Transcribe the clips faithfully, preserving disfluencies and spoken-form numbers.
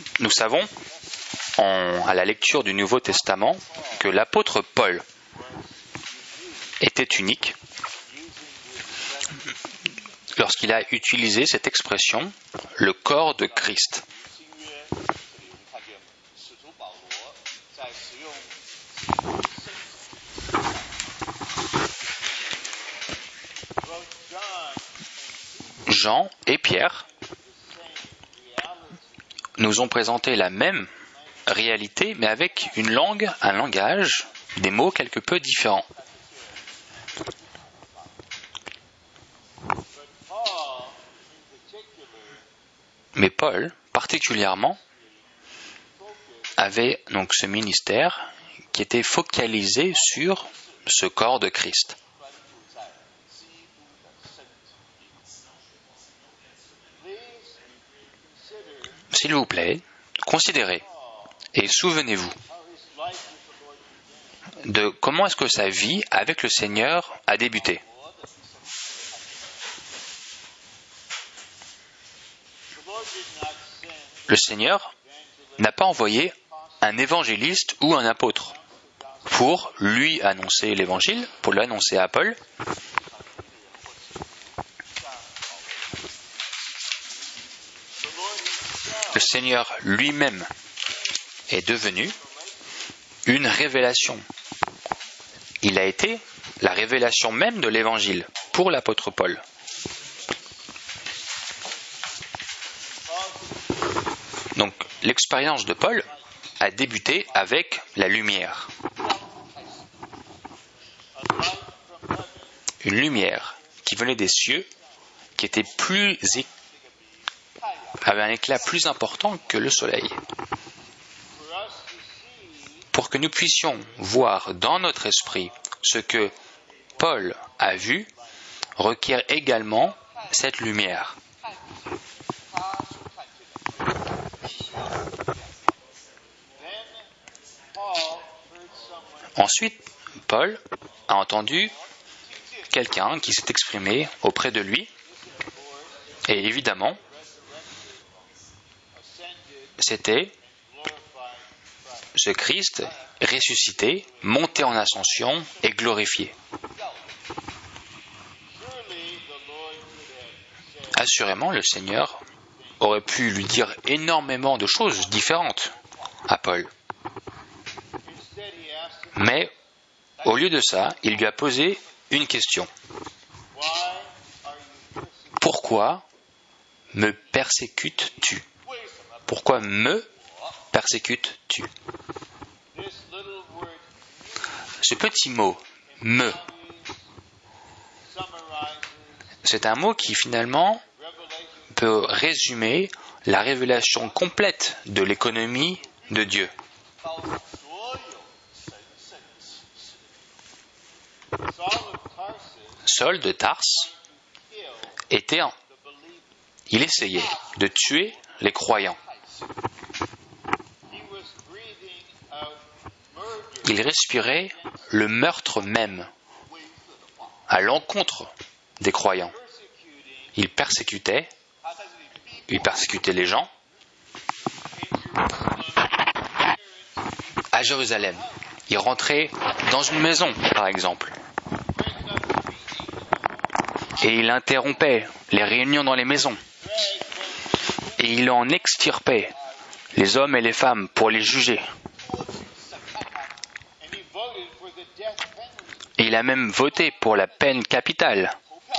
Nous savons, en, à la lecture du Nouveau Testament, que l'apôtre Paul était unique lorsqu'il a utilisé cette expression, le corps de Christ. Jean et Pierre nous ont présenté la même réalité, mais avec une langue, un langage, des mots quelque peu différents. Mais Paul, particulièrement, avait donc ce ministère qui était focalisé sur ce corps de Christ. S'il vous plaît, considérez et souvenez-vous de comment est-ce que sa vie avec le Seigneur a débuté. Le Seigneur n'a pas envoyé un évangéliste ou un apôtre pour lui annoncer l'évangile, pour l'annoncer à Paul. Le Seigneur lui-même est devenu une révélation. Il a été la révélation même de l'évangile pour l'apôtre Paul. Donc, l'expérience de Paul a débuté avec la lumière. Une lumière qui venait des cieux, qui était plus é... avait un éclat plus important que le soleil. Pour que nous puissions voir dans notre esprit ce que Paul a vu, requiert également cette lumière. Ensuite, Paul a entendu quelqu'un qui s'est exprimé auprès de lui, et évidemment, c'était ce Christ ressuscité, monté en ascension et glorifié. Assurément, le Seigneur aurait pu lui dire énormément de choses différentes à Paul. Mais, au lieu de ça, il lui a posé une question. Pourquoi me persécutes-tu ? Pourquoi me persécutes-tu ? Ce petit mot, me, c'est un mot qui finalement peut résumer la révélation complète de l'économie de Dieu. Saul de Tarse était en... il essayait de tuer les croyants. Il respirait le meurtre même à l'encontre des croyants. Il persécutait, il persécutait les gens à Jérusalem. Il rentrait dans une maison, par exemple, et il interrompait les réunions dans les maisons, et il en extirpait les hommes et les femmes pour les juger. Et il a même voté pour la peine capitale.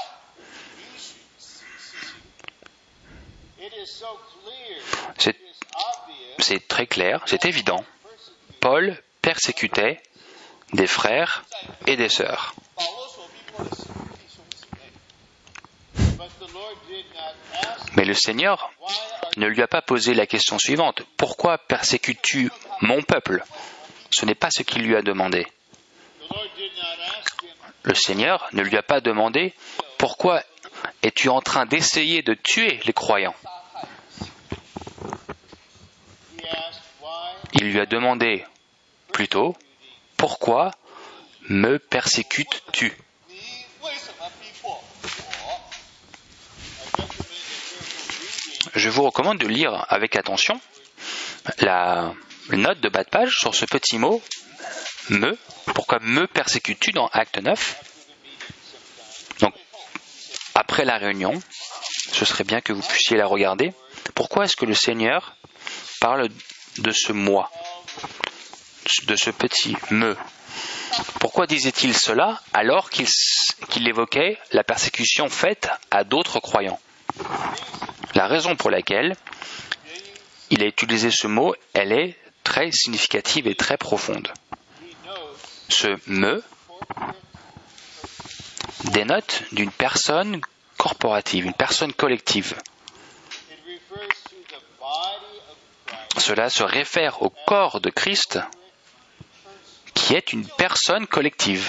C'est, c'est très clair, c'est évident. Paul persécutait des frères et des sœurs. Mais le Seigneur ne lui a pas posé la question suivante. Pourquoi persécutes-tu mon peuple ? Ce n'est pas ce qu'il lui a demandé. Le Seigneur ne lui a pas demandé pourquoi es-tu en train d'essayer de tuer les croyants. Il lui a demandé plutôt pourquoi me persécutes-tu ? Je vous recommande de lire avec attention la note de bas de page sur ce petit mot « me ». Pourquoi me persécutes-tu dans Acte neuf? Donc, après la réunion, ce serait bien que vous puissiez la regarder. Pourquoi est-ce que le Seigneur parle de ce moi, de ce petit « me ». Pourquoi disait-il cela alors qu'il, qu'il évoquait la persécution faite à d'autres croyants? La raison pour laquelle il a utilisé ce mot, elle est très significative et très profonde. Ce « me » dénote d'une personne corporative, une personne collective. Cela se réfère au corps de Christ, qui est une personne collective.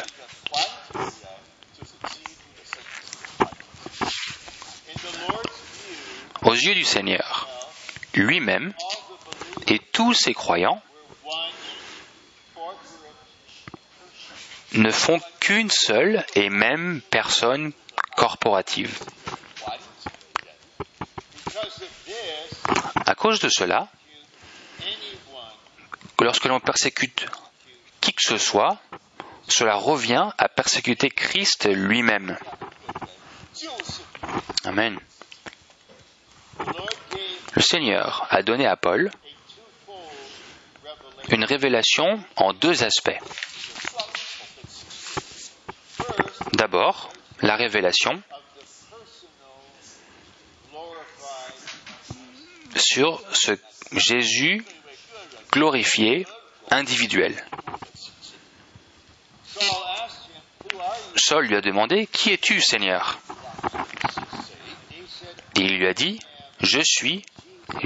Aux yeux du Seigneur, lui-même et tous ses croyants ne font qu'une seule et même personne corporative. À cause de cela, lorsque l'on persécute qui que ce soit, cela revient à persécuter Christ lui-même. Amen. Le Seigneur a donné à Paul une révélation en deux aspects. D'abord, la révélation sur ce Jésus glorifié individuel. Saul lui a demandé « Qui es-tu, Seigneur ?» Et il lui a dit « Je suis Jésus ».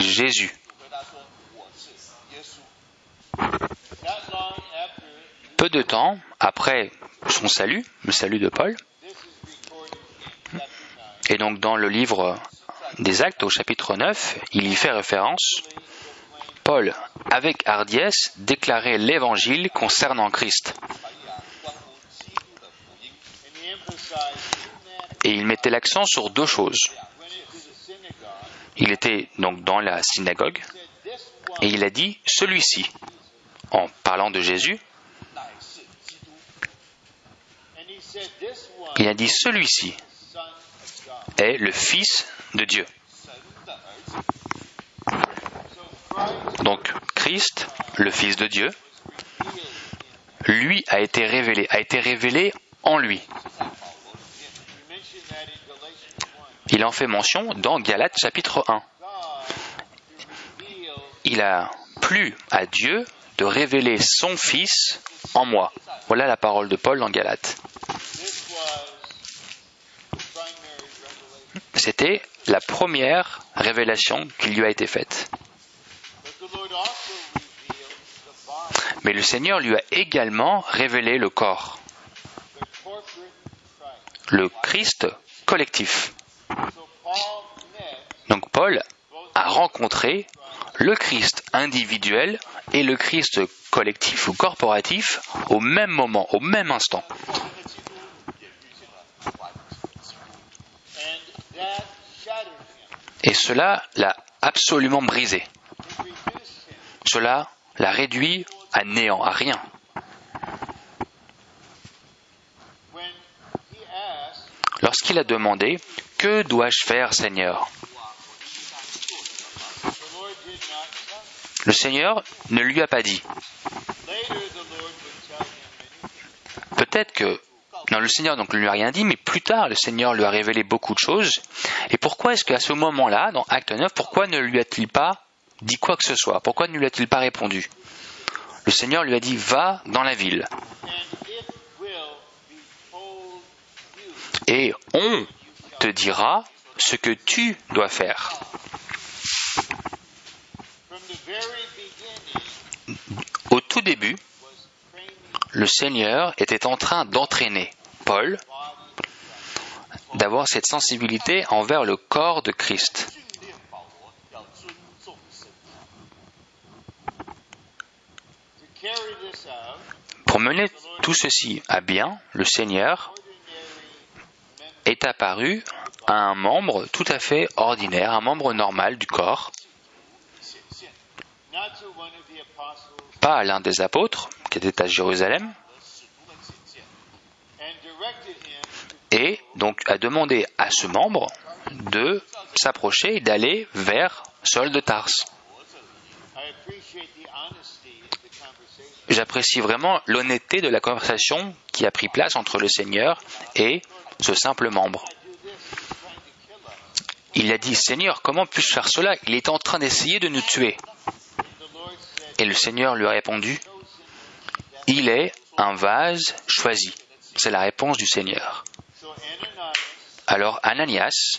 Peu de temps après son salut, le salut de Paul, et donc dans le livre des Actes au chapitre neuf, il y fait référence, Paul, avec hardiesse, déclarait l'évangile concernant Christ. Et il mettait l'accent sur deux choses. Il était donc dans la synagogue, et il a dit « celui-ci », en parlant de Jésus, il a dit « celui-ci est le Fils de Dieu ». Donc Christ, le Fils de Dieu, lui a été révélé, a été révélé en lui. Il en fait mention dans Galates chapitre un. Il a plu à Dieu de révéler son Fils en moi. Voilà la parole de Paul dans Galates. C'était la première révélation qui lui a été faite. Mais le Seigneur lui a également révélé le corps, le Christ collectif. Donc Paul a rencontré le Christ individuel et le Christ collectif ou corporatif au même moment, au même instant. Et cela l'a absolument brisé. Cela l'a réduit à néant, à rien. Lorsqu'il a demandé « Que dois-je faire, Seigneur ?» Le Seigneur ne lui a pas dit. Peut-être que... Non, le Seigneur donc ne lui a rien dit, mais plus tard, le Seigneur lui a révélé beaucoup de choses. Et pourquoi est-ce qu'à ce moment-là, dans Acte neuf, pourquoi ne lui a-t-il pas dit quoi que ce soit? Pourquoi ne lui a-t-il pas répondu? Le Seigneur lui a dit « Va dans la ville. » Et on te dira ce que tu dois faire. Au tout début, le Seigneur était en train d'entraîner Paul d'avoir cette sensibilité envers le corps de Christ. Pour mener tout ceci à bien, le Seigneur est apparu à un membre tout à fait ordinaire, un membre normal du corps, pas à l'un des apôtres qui était à Jérusalem, et donc a demandé à ce membre de s'approcher et d'aller vers Saul de Tarse. J'apprécie vraiment l'honnêteté de la conversation qui a pris place entre le Seigneur et ce simple membre. Il a dit, « Seigneur, comment puis-je faire cela? Il est en train d'essayer de nous tuer. » Et le Seigneur lui a répondu, « Il est un vase choisi. » C'est la réponse du Seigneur. Alors Ananias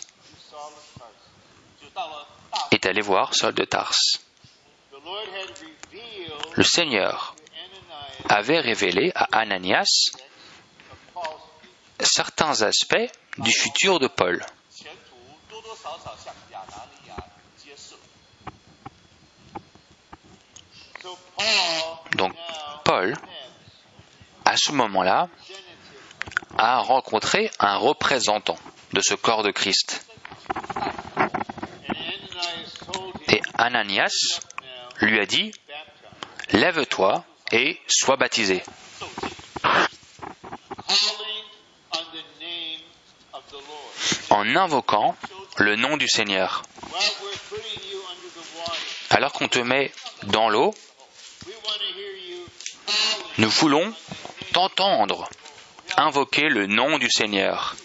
est allé voir Saul de Tarse. Le Seigneur avait révélé à Ananias certains aspects du futur de Paul. Donc Paul, à ce moment-là, a rencontré un représentant de ce corps de Christ. Et Ananias lui a dit, « Lève-toi et sois baptisé. » En invoquant le nom du Seigneur. Alors qu'on te met dans l'eau, nous voulons t'entendre invoquer le nom du Seigneur.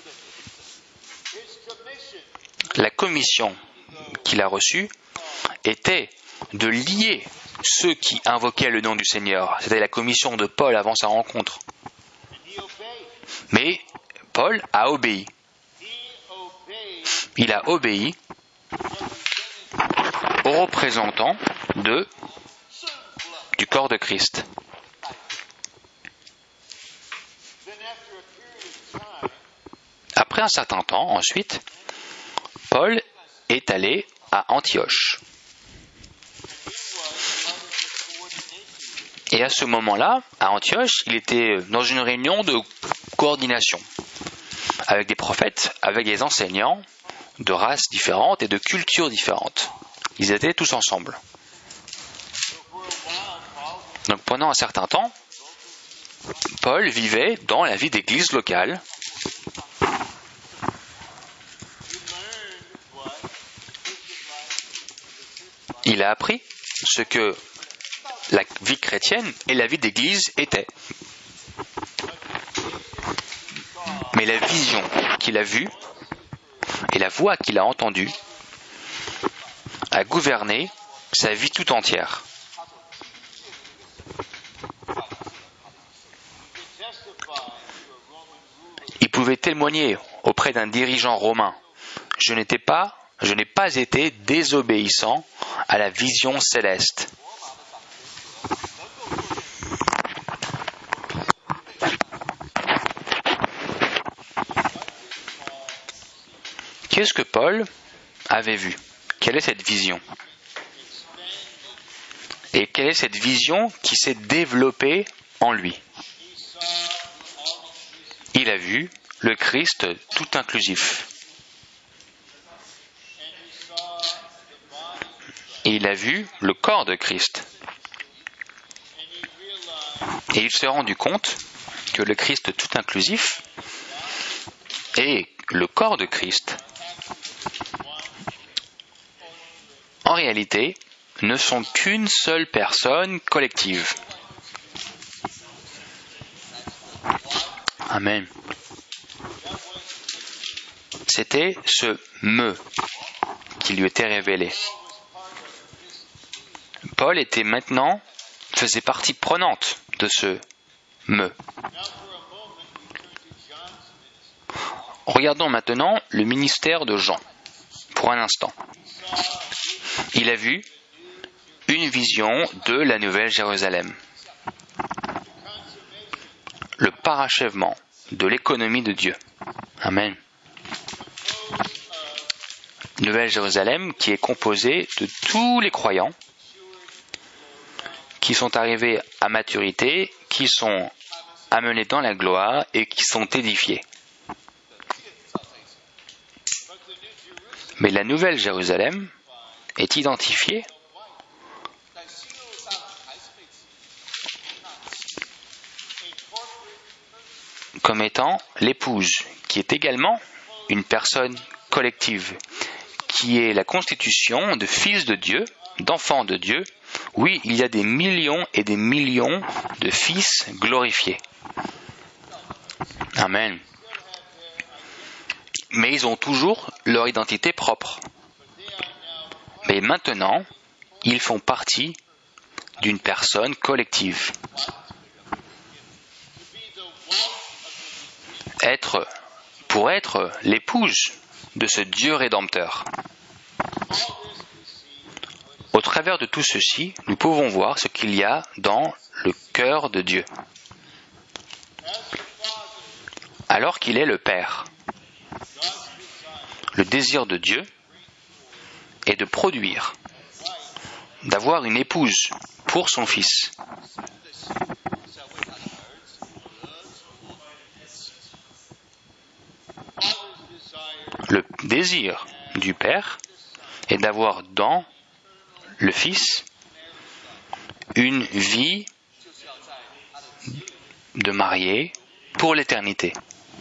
La commission qu'il a reçue était de lier ceux qui invoquaient le nom du Seigneur. C'était la commission de Paul avant sa rencontre. Mais Paul a obéi. Il a obéi aux représentants de, du corps de Christ. Après un certain temps, ensuite, Paul est allé à Antioche. Et à ce moment-là, à Antioche, il était dans une réunion de coordination avec des prophètes, avec des enseignants de races différentes et de cultures différentes. Ils étaient tous ensemble. Donc pendant un certain temps, Paul vivait dans la vie d'église locale. Il a appris ce que la vie chrétienne et la vie d'église étaient. Mais la vision qu'il a vue et la voix qu'il a entendue a gouverné sa vie tout entière. Il pouvait témoigner auprès d'un dirigeant romain. Je n'étais pas, je n'ai pas été désobéissant à la vision céleste. Qu'est-ce que Paul avait vu? Quelle est cette vision? Et quelle est cette vision qui s'est développée en lui? Il a vu le Christ tout inclusif. Et il a vu le corps de Christ. Et il s'est rendu compte que le Christ tout inclusif et le corps de Christ, en réalité, ne sont qu'une seule personne collective. Amen. C'était ce « me » qui lui était révélé. Paul était maintenant, faisait partie prenante de ce « me ». Regardons maintenant le ministère de Jean, pour un instant. Il a vu une vision de la Nouvelle Jérusalem. Le parachèvement de l'économie de Dieu. Amen. Nouvelle Jérusalem qui est composée de tous les croyants qui sont arrivés à maturité, qui sont amenés dans la gloire et qui sont édifiés. Mais la Nouvelle Jérusalem est identifiée comme étant l'épouse, qui est également une personne collective, qui est la constitution de fils de Dieu, d'enfants de Dieu. Oui, il y a des millions et des millions de fils glorifiés. Amen. Mais ils ont toujours leur identité propre. Mais maintenant, ils font partie d'une personne collective. Être, pour être l'épouse de ce Dieu rédempteur. Au travers de tout ceci, nous pouvons voir ce qu'il y a dans le cœur de Dieu. Alors qu'il est le Père, le désir de Dieu est de produire, d'avoir une épouse pour son Fils. Le désir du Père est d'avoir dans le Fils une vie de marié pour l'éternité.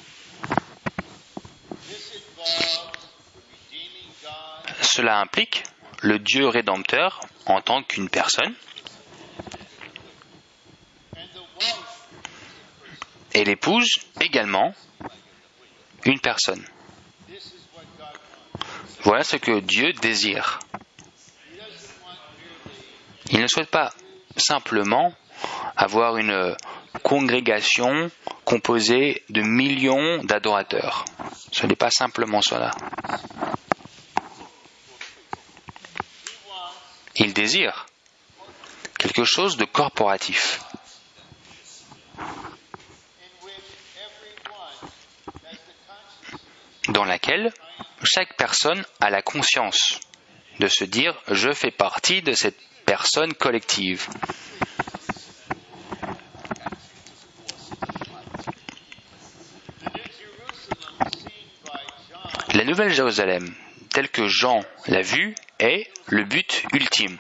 Cela implique le Dieu rédempteur en tant qu'une personne et l'épouse également une personne. Voilà ce que Dieu désire. Il ne souhaite pas simplement avoir une congrégation composée de millions d'adorateurs. Ce n'est pas simplement cela. Il désire quelque chose de corporatif, dans laquelle chaque personne a la conscience de se dire « je fais partie de cette personne collective ». La Nouvelle Jérusalem, telle que Jean l'a vue, est le but ultime.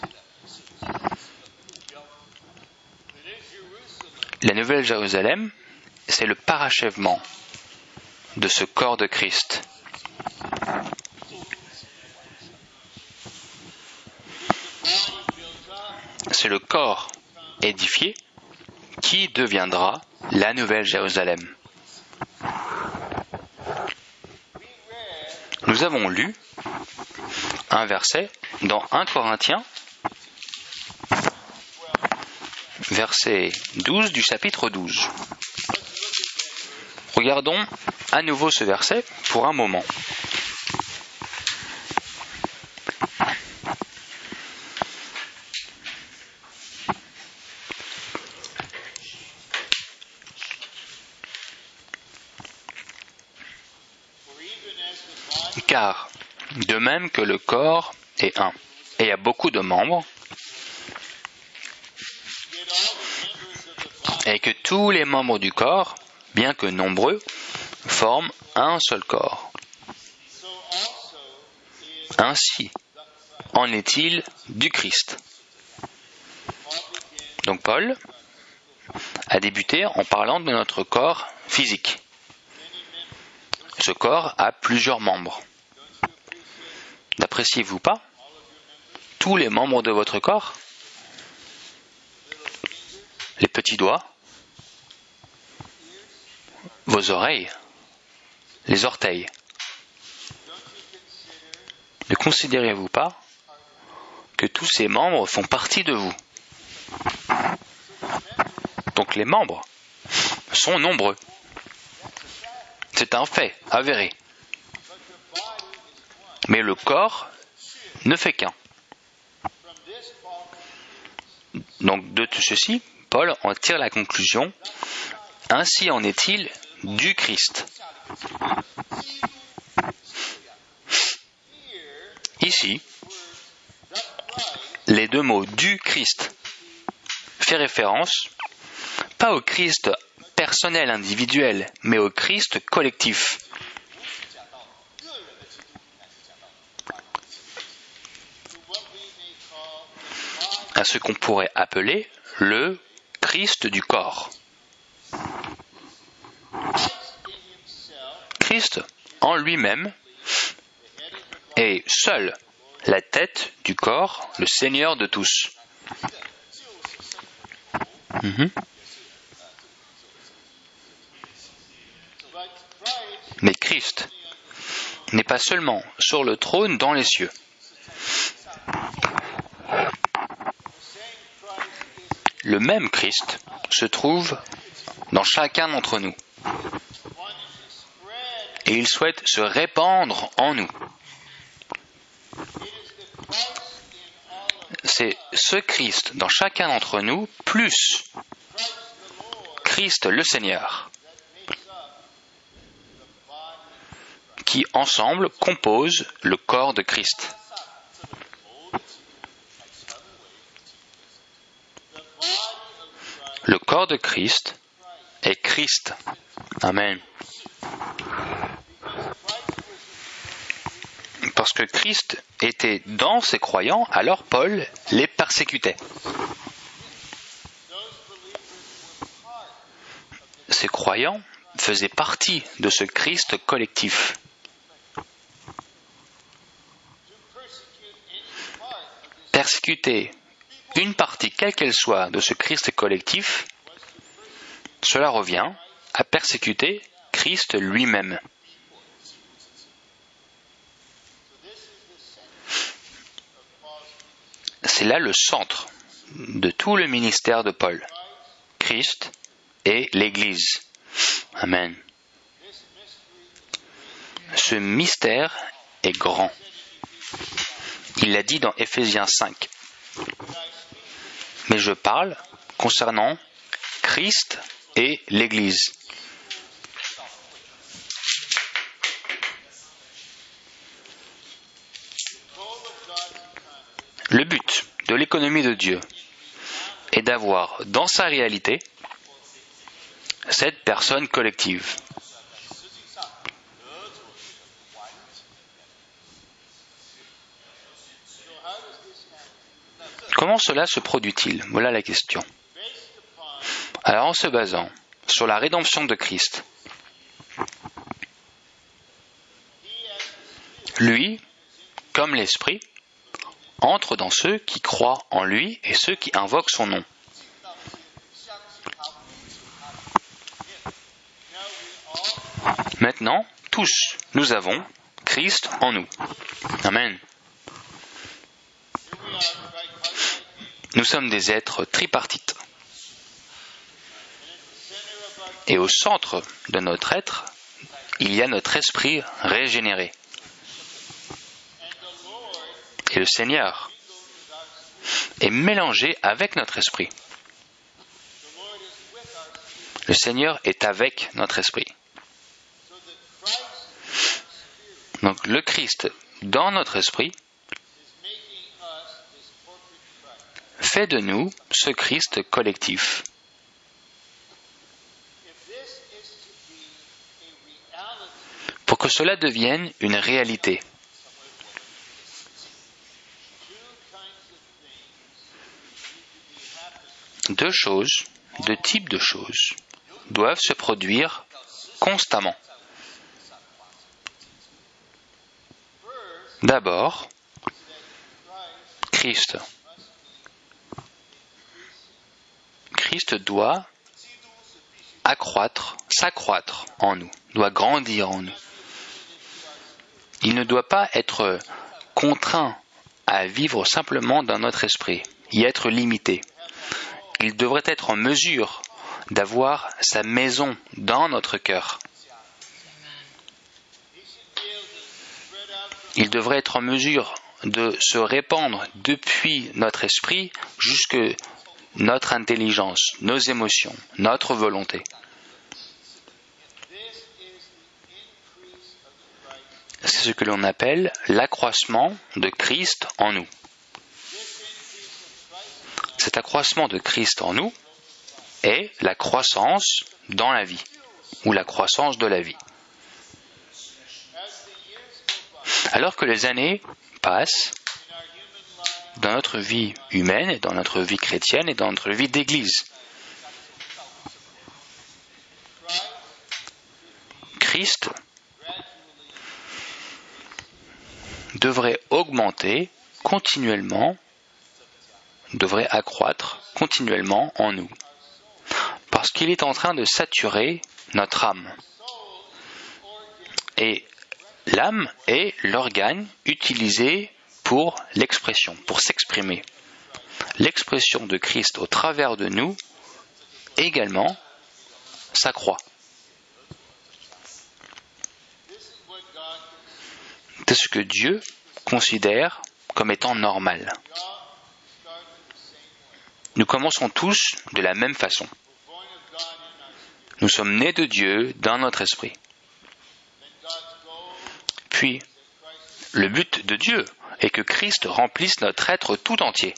La Nouvelle Jérusalem, c'est le parachèvement de ce corps de Christ. C'est le corps édifié qui deviendra la Nouvelle Jérusalem. Nous avons lu un verset dans un Corinthiens, verset douze du chapitre douze. Regardons à nouveau ce verset pour un moment. Car, de même que le corps est un, et a beaucoup de membres, et que tous les membres du corps, bien que nombreux, forment un seul corps. Ainsi en est-il du Christ. Donc Paul a débuté en parlant de notre corps physique. Ce corps a plusieurs membres. N'appréciez-vous pas tous les membres de votre corps? Les petits doigts, vos oreilles, les orteils. Ne considérez-vous pas que tous ces membres font partie de vous? Donc les membres sont nombreux. C'est un fait avéré. Mais le corps ne fait qu'un. Donc de tout ceci, Paul en tire la conclusion. Ainsi en est-il du Christ. Ici, les deux mots du Christ fait référence pas au Christ personnel individuel, mais au Christ collectif. À ce qu'on pourrait appeler le Christ du corps. Christ, en lui-même, est seul la tête du corps, le Seigneur de tous. Mmh. Mais Christ n'est pas seulement sur le trône dans les cieux. Le même Christ se trouve dans chacun d'entre nous. Et il souhaite se répandre en nous. C'est ce Christ dans chacun d'entre nous, plus Christ le Seigneur, qui ensemble composent le corps de Christ. Le corps de Christ est Christ. Amen. Parce que Christ était dans ses croyants, alors Paul les persécutait. Ces croyants faisaient partie de ce Christ collectif. Persécuter une partie, quelle qu'elle soit, de ce Christ collectif, cela revient à persécuter Christ lui-même. C'est là le centre de tout le ministère de Paul. Christ et l'Église. Amen. Ce mystère est grand. Il l'a dit dans Éphésiens cinq. Mais je parle concernant Christ et l'Église. Le but de l'économie de Dieu est d'avoir dans sa réalité cette personne collective. Comment cela se produit-il? Voilà la question. Alors en se basant sur la rédemption de Christ, lui, comme l'Esprit, entre dans ceux qui croient en lui et ceux qui invoquent son nom. Maintenant, tous, nous avons Christ en nous. Amen. Nous sommes des êtres tripartites. Et au centre de notre être, il y a notre esprit régénéré. Et le Seigneur est mélangé avec notre esprit. Le Seigneur est avec notre esprit. Donc le Christ dans notre esprit fait de nous ce Christ collectif. Pour que cela devienne une réalité, deux choses, deux types de choses doivent se produire constamment. D'abord, Christ. Christ doit accroître, s'accroître en nous, doit grandir en nous. Il ne doit pas être contraint à vivre simplement dans notre esprit, y être limité. Il devrait être en mesure d'avoir sa maison dans notre cœur. Il devrait être en mesure de se répandre depuis notre esprit jusque notre intelligence, nos émotions, notre volonté. C'est ce que l'on appelle l'accroissement de Christ en nous. Cet accroissement de Christ en nous est la croissance dans la vie, ou la croissance de la vie. Alors que les années passent dans notre vie humaine, et dans notre vie chrétienne et dans notre vie d'église, Christ devrait augmenter continuellement, devrait accroître continuellement en nous. Parce qu'il est en train de saturer notre âme. Et l'âme est l'organe utilisé pour l'expression, pour s'exprimer. L'expression de Christ au travers de nous, également, s'accroît. C'est ce que Dieu considère comme étant normal. Nous commençons tous de la même façon. Nous sommes nés de Dieu dans notre esprit. Puis, le but de Dieu est que Christ remplisse notre être tout entier.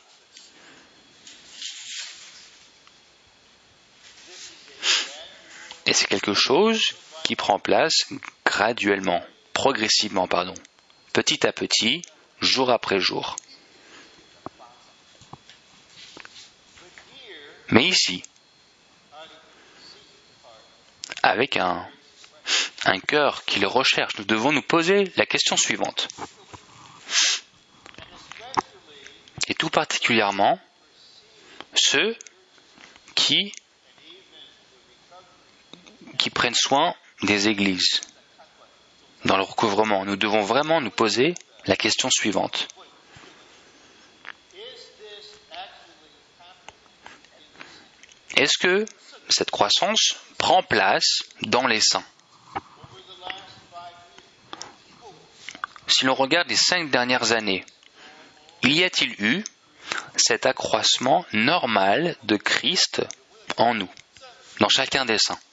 Et c'est quelque chose qui prend place graduellement, progressivement, pardon, petit à petit, jour après jour. Mais ici, avec un, un cœur qui le recherche, nous devons nous poser la question suivante. Et tout particulièrement, ceux qui, qui prennent soin des églises dans le recouvrement, nous devons vraiment nous poser la question suivante. Est-ce que cette croissance prend place dans les saints? Si l'on regarde les cinq dernières années, y a-t-il eu cet accroissement normal de Christ en nous, dans chacun des saints?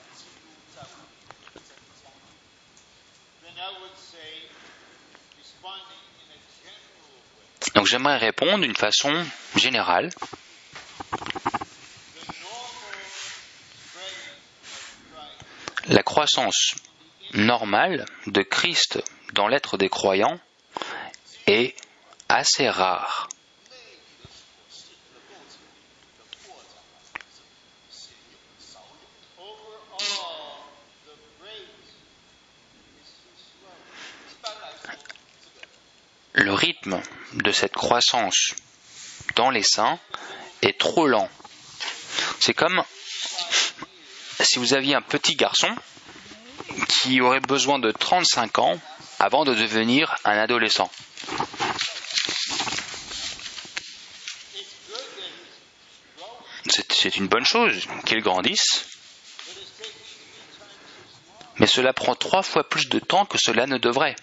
Donc j'aimerais répondre d'une façon générale. La croissance normale de Christ dans l'être des croyants est assez rare. Le rythme de cette croissance dans les saints est trop lent. C'est comme si vous aviez un petit garçon qui aurait besoin de trente-cinq ans avant de devenir un adolescent. C'est, c'est une bonne chose qu'il grandisse, mais cela prend trois fois plus de temps que cela ne devrait.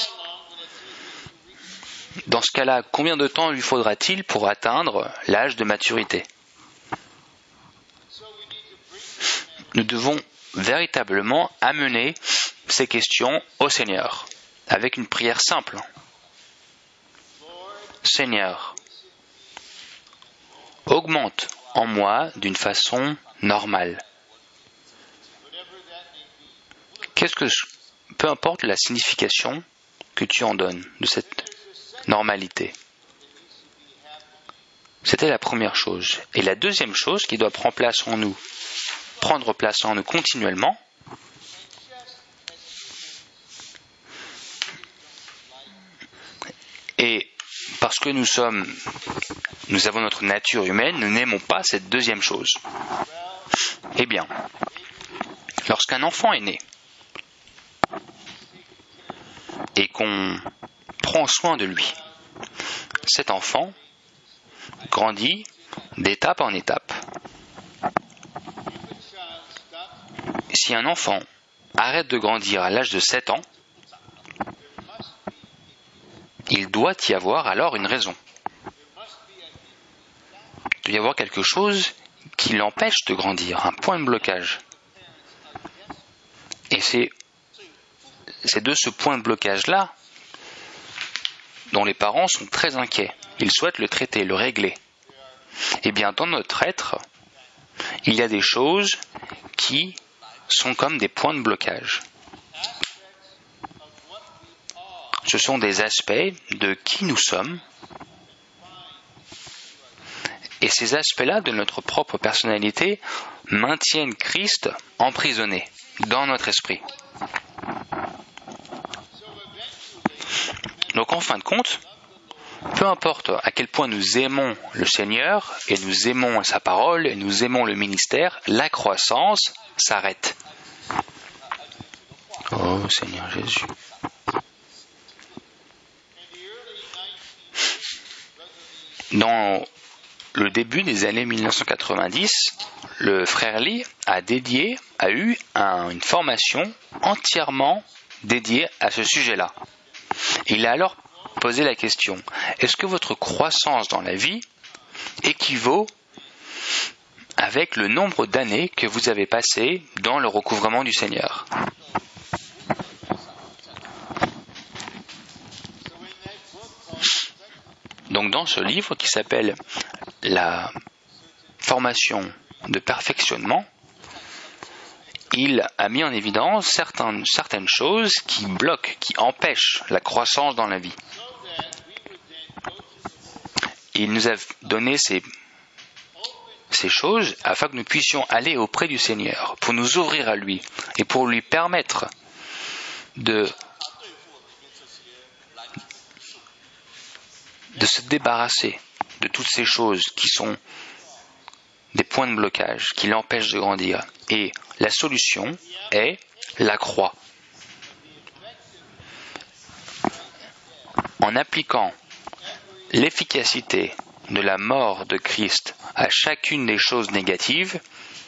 Dans ce cas-là, combien de temps lui faudra-t-il pour atteindre l'âge de maturité? Nous devons véritablement amener ces questions au Seigneur, avec une prière simple. Seigneur, augmente en moi d'une façon normale. Qu'est-ce que, peu importe la signification que tu en donnes de cette normalité. C'était la première chose. Et la deuxième chose qui doit prendre place en nous, prendre place en nous continuellement, et parce que nous sommes, nous avons notre nature humaine, nous n'aimons pas cette deuxième chose. Eh bien, lorsqu'un enfant est né et qu'on prend soin de lui, cet enfant grandit d'étape en étape. Si un enfant arrête de grandir à l'âge de sept ans, il doit y avoir alors une raison. Il doit y avoir quelque chose qui l'empêche de grandir, un point de blocage. Et c'est, c'est de ce point de blocage-là dont les parents sont très inquiets. Ils souhaitent le traiter, le régler. Eh bien, dans notre être, il y a des choses qui sont comme des points de blocage. Ce sont des aspects de qui nous sommes. Et ces aspects-là de notre propre personnalité maintiennent Christ emprisonné dans notre esprit. Donc en fin de compte, peu importe à quel point nous aimons le Seigneur, et nous aimons sa parole, et nous aimons le ministère, la croissance s'arrête. Oh Seigneur Jésus. Dans le début des années mille neuf cent quatre-vingt-dix, le frère Lee a dédié, a eu un, une formation entièrement dédiée à ce sujet-là. Il a alors posé la question, est-ce que votre croissance dans la vie équivaut avec le nombre d'années que vous avez passé dans le recouvrement du Seigneur ? Donc dans ce livre qui s'appelle La formation de perfectionnement, il a mis en évidence certaines, certaines choses qui bloquent, qui empêchent la croissance dans la vie. Il nous a donné ces, ces choses afin que nous puissions aller auprès du Seigneur, pour nous ouvrir à lui et pour lui permettre de de se débarrasser de toutes ces choses qui sont des points de blocage, qui l'empêchent de grandir. Et la solution est la croix. En appliquant l'efficacité de la mort de Christ à chacune des choses négatives,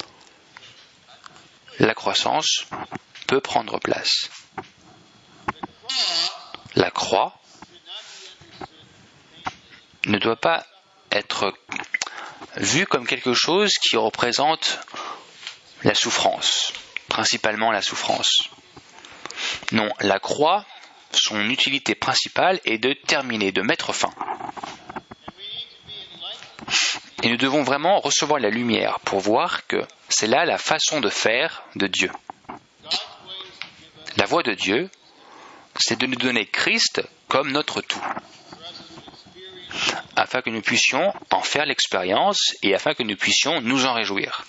la croissance peut prendre place. La croix ne doit pas être vue comme quelque chose qui représente la souffrance, principalement la souffrance. Non, la croix, son utilité principale est de terminer, de mettre fin. Et nous devons vraiment recevoir la lumière pour voir que c'est là la façon de faire de Dieu. La voie de Dieu, c'est de nous donner Christ comme notre tout, afin que nous puissions en faire l'expérience et afin que nous puissions nous en réjouir.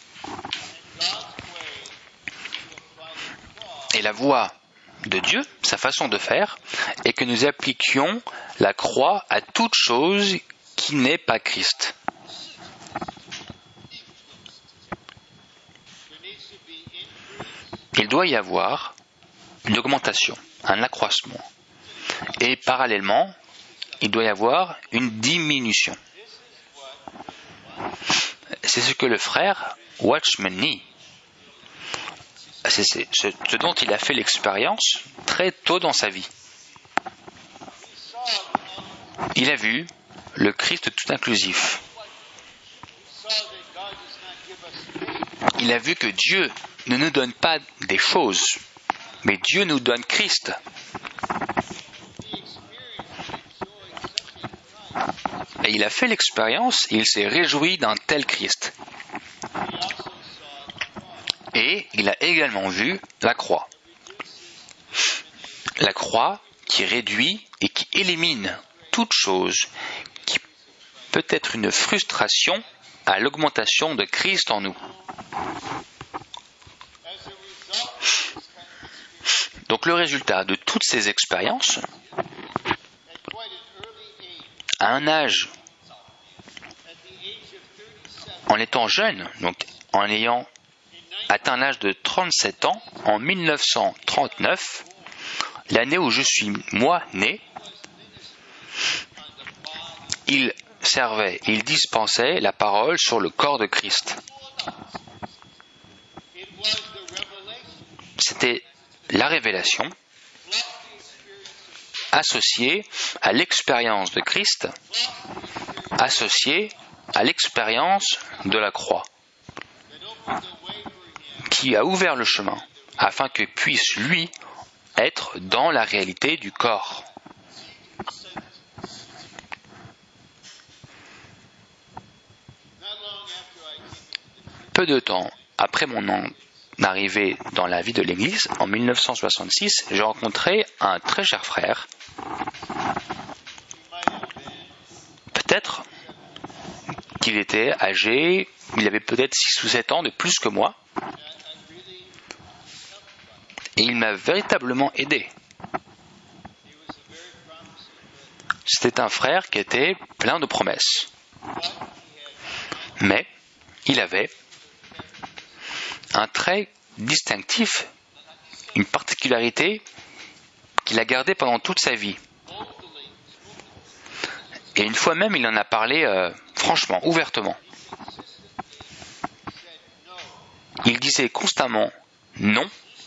Et la voie de Dieu, sa façon de faire, est que nous appliquions la croix à toute chose qui n'est pas Christ. Il doit y avoir une augmentation, un accroissement. Et parallèlement, il doit y avoir une diminution. C'est ce que le frère Watchman Nee, c'est ce dont il a fait l'expérience très tôt dans sa vie. Il a vu le Christ tout inclusif. Il a vu que Dieu ne nous donne pas des choses, mais Dieu nous donne Christ. Et il a fait l'expérience et il s'est réjoui d'un tel Christ. Et il a également vu la croix. La croix qui réduit et qui élimine toute chose qui peut être une frustration à l'augmentation de Christ en nous. Donc le résultat de toutes ces expériences, à un âge, en étant jeune, donc en ayant atteint l'âge de trente-sept ans, en mille neuf cent trente-neuf, l'année où je suis moi né, il servait, il dispensait la parole sur le corps de Christ. C'était la révélation associée à l'expérience de Christ, associée à l'expérience de la croix, qui a ouvert le chemin afin que puisse lui être dans la réalité du corps. Peu de temps après mon arrivée dans la vie de l'Église, en mille neuf cent soixante-six, j'ai rencontré un très cher frère. Peut-être qu'il était âgé, il avait peut-être six ou sept ans de plus que moi, et il m'a véritablement aidé. C'était un frère qui était plein de promesses. Mais il avait un trait distinctif, une particularité qu'il a gardée pendant toute sa vie. Et une fois même, il en a parlé euh, franchement, ouvertement. Il disait constamment non.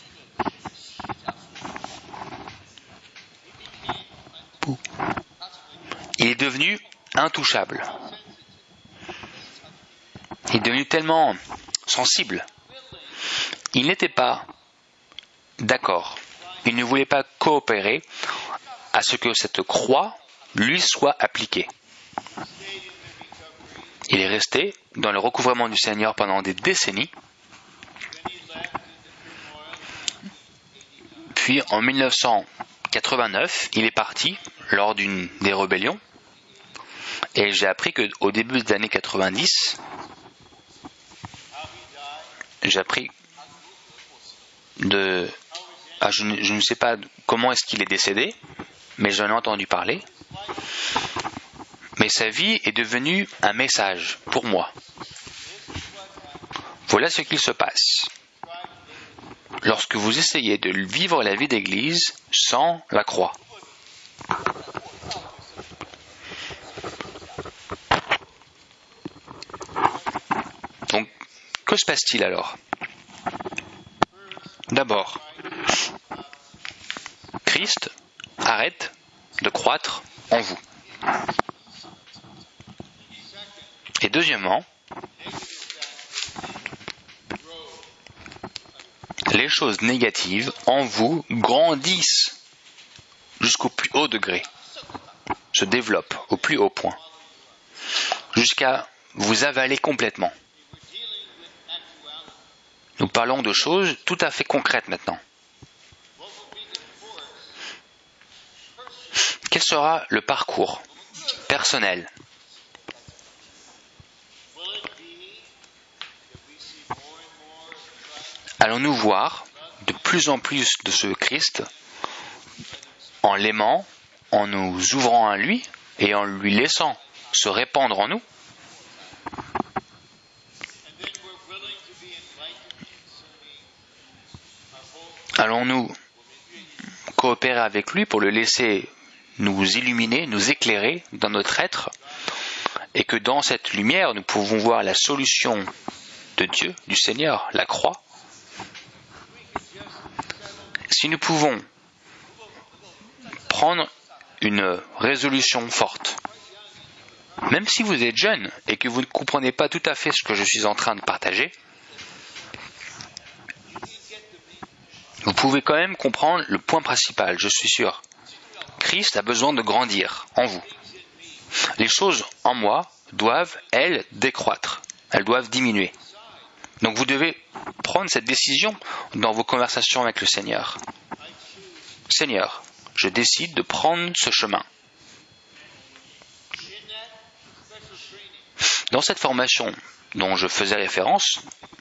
Il est devenu intouchable. Il est devenu tellement sensible. Il n'était pas d'accord. Il ne voulait pas coopérer à ce que cette croix lui soit appliquée. Il est resté dans le recouvrement du Seigneur pendant des décennies. Puis en mille neuf cent quatre-vingt-neuf, il est parti lors d'une des rébellions. Et j'ai appris qu'au début des années quatre-vingt-dix, j'ai appris de... Ah, je, ne, je ne sais pas comment est-ce qu'il est décédé, mais j'en ai entendu parler. Mais sa vie est devenue un message pour moi. Voilà ce qu'il se passe lorsque vous essayez de vivre la vie d'église sans la croix. Donc, que se passe-t-il alors ? D'abord, Christ arrête de croître en vous. Et deuxièmement, les choses négatives en vous grandissent jusqu'au plus haut degré, se développent au plus haut point, jusqu'à vous avaler complètement. Nous parlons de choses tout à fait concrètes maintenant. Quel sera le parcours personnel ? Allons-nous voir de plus en plus de ce Christ en l'aimant, en nous ouvrant à lui et en lui laissant se répandre en nous ? Allons-nous coopérer avec lui pour le laisser nous illuminer, nous éclairer dans notre être, et que dans cette lumière, nous pouvons voir la solution de Dieu, du Seigneur, la croix. Si nous pouvons prendre une résolution forte, même si vous êtes jeune et que vous ne comprenez pas tout à fait ce que je suis en train de partager, vous pouvez quand même comprendre le point principal, je suis sûr. Christ a besoin de grandir en vous. Les choses en moi doivent, elles, décroître. Elles doivent diminuer. Donc vous devez prendre cette décision dans vos conversations avec le Seigneur. Seigneur, je décide de prendre ce chemin. Dans cette formation dont je faisais référence,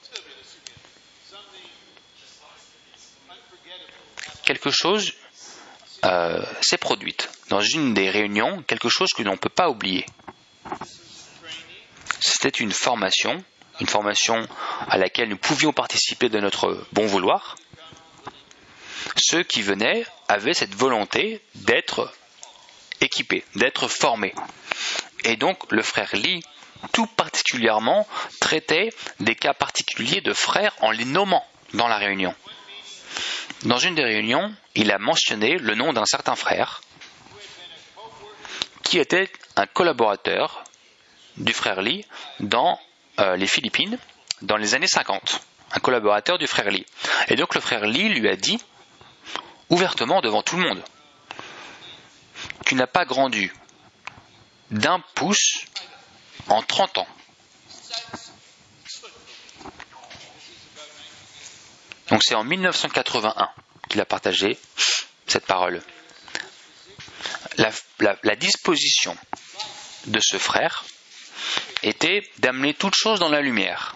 quelque chose euh, s'est produite. Dans une des réunions, quelque chose que l'on ne peut pas oublier. C'était une formation, une formation à laquelle nous pouvions participer de notre bon vouloir. Ceux qui venaient avaient cette volonté d'être équipés, d'être formés. Et donc le frère Lee, tout particulièrement, traitait des cas particuliers de frères en les nommant dans la réunion. Dans une des réunions, il a mentionné le nom d'un certain frère qui était un collaborateur du frère Lee dans euh, les Philippines dans les années cinquante. Un collaborateur du frère Lee. Et donc le frère Lee lui a dit ouvertement devant tout le monde: tu n'as pas grandi d'un pouce en trente ans. Donc c'est en mille neuf cent quatre-vingt-un qu'il a partagé cette parole. La, la, la disposition de ce frère était d'amener toute chose dans la lumière.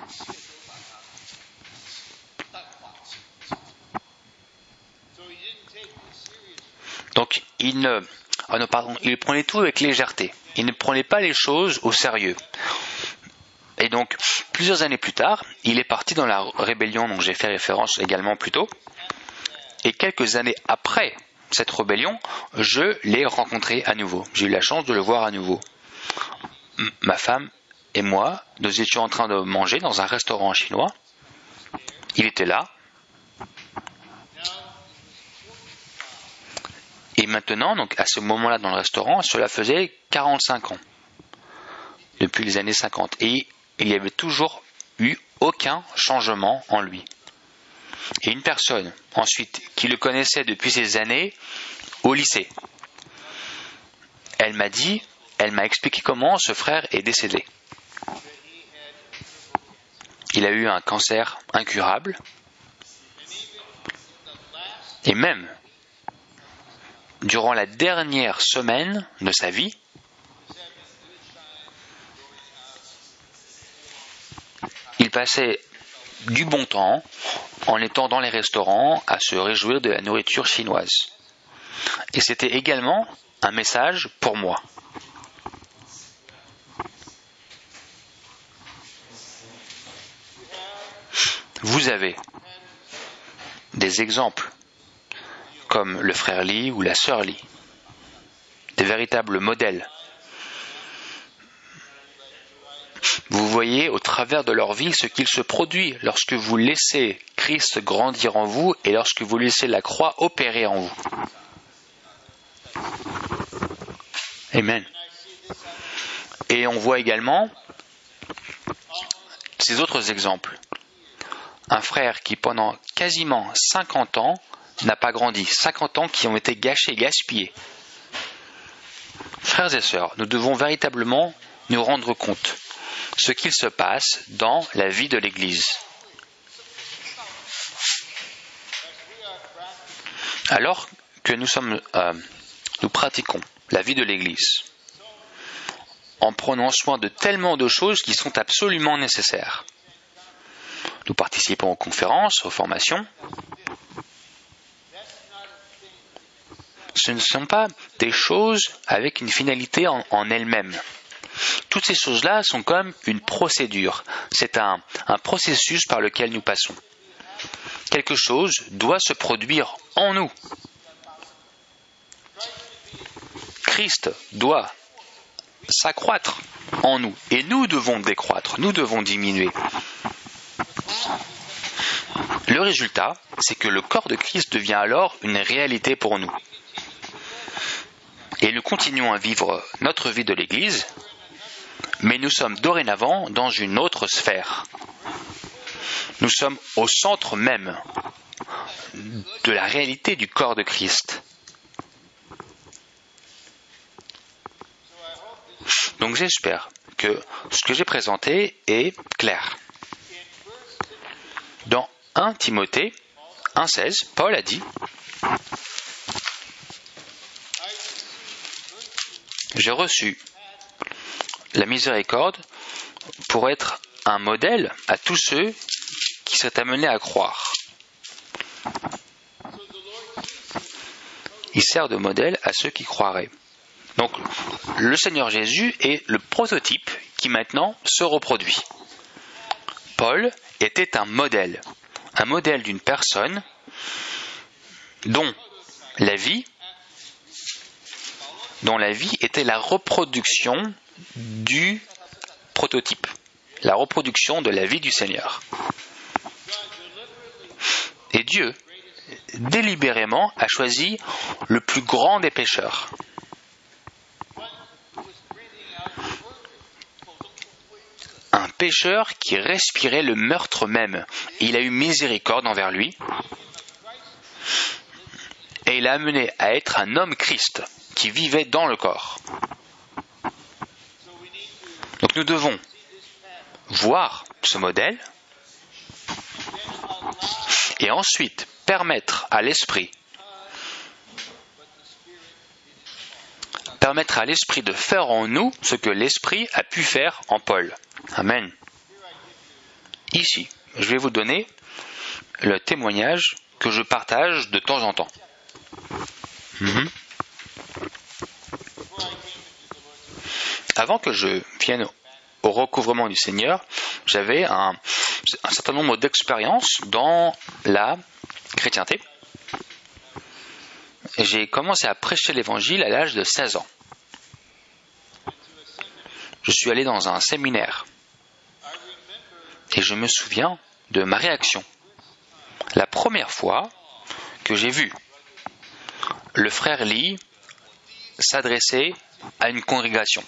Donc il ne Ah non, pardon, il prenait tout avec légèreté. Il ne prenait pas les choses au sérieux. Et donc, plusieurs années plus tard, il est parti dans la rébellion dont j'ai fait référence également plus tôt. Et quelques années après cette rébellion, je l'ai rencontré à nouveau. J'ai eu la chance de le voir à nouveau. M- ma femme et moi, nous étions en train de manger dans un restaurant chinois. Il était là. Et maintenant, donc à ce moment-là dans le restaurant, cela faisait quarante-cinq ans. Depuis les années cinquante. Et il n'y avait toujours eu aucun changement en lui. Et une personne, ensuite, qui le connaissait depuis ces années, au lycée, elle m'a dit, elle m'a expliqué comment ce frère est décédé. Il a eu un cancer incurable. Et même, durant la dernière semaine de sa vie, il passait du bon temps en étant dans les restaurants à se réjouir de la nourriture chinoise. Et c'était également un message pour moi. Vous avez des exemples comme le frère Lee ou la sœur Lee, des véritables modèles. Vous voyez au travers de leur vie ce qu'il se produit lorsque vous laissez Christ grandir en vous et lorsque vous laissez la croix opérer en vous. Amen. Et on voit également ces autres exemples. Un frère qui pendant quasiment cinquante ans n'a pas grandi. cinquante ans qui ont été gâchés, gaspillés. Frères et sœurs, nous devons véritablement nous rendre compte ce qu'il se passe dans la vie de l'Église. Alors que nous sommes, euh, nous pratiquons la vie de l'Église en prenant soin de tellement de choses qui sont absolument nécessaires. Nous participons aux conférences, aux formations. Ce ne sont pas des choses avec une finalité en, en elles-mêmes. Toutes ces choses-là sont comme une procédure. C'est un, un processus par lequel nous passons. Quelque chose doit se produire en nous. Christ doit s'accroître en nous. Et nous devons décroître, nous devons diminuer. Le résultat, c'est que le corps de Christ devient alors une réalité pour nous. Et nous continuons à vivre notre vie de l'Église, mais nous sommes dorénavant dans une autre sphère. Nous sommes au centre même de la réalité du corps de Christ. Donc j'espère que ce que j'ai présenté est clair. Dans premier Timothée un seize, Paul a dit « J'ai reçu la miséricorde pour être un modèle à tous ceux qui seraient amenés à croire. » Il sert de modèle à ceux qui croiraient. Donc, le Seigneur Jésus est le prototype qui maintenant se reproduit. Paul était un modèle, un modèle d'une personne dont la vie, dont la vie était la reproduction du prototype, la reproduction de la vie du Seigneur. Et Dieu, délibérément, a choisi le plus grand des pécheurs. Un pécheur qui respirait le meurtre même. Et il a eu miséricorde envers lui. Et il l'a amené à être un homme Christ qui vivait dans le corps. Donc nous devons voir ce modèle et ensuite permettre à l'esprit permettre à l'esprit de faire en nous ce que l'esprit a pu faire en Paul. Amen. Ici, je vais vous donner le témoignage que je partage de temps en temps. Mm-hmm. Avant que je vienne au recouvrement du Seigneur, j'avais un, un certain nombre d'expériences dans la chrétienté. Et j'ai commencé à prêcher l'évangile à l'âge de seize ans. Je suis allé dans un séminaire. Et je me souviens de ma réaction. La première fois que j'ai vu le frère Lee s'adresser à une congrégation.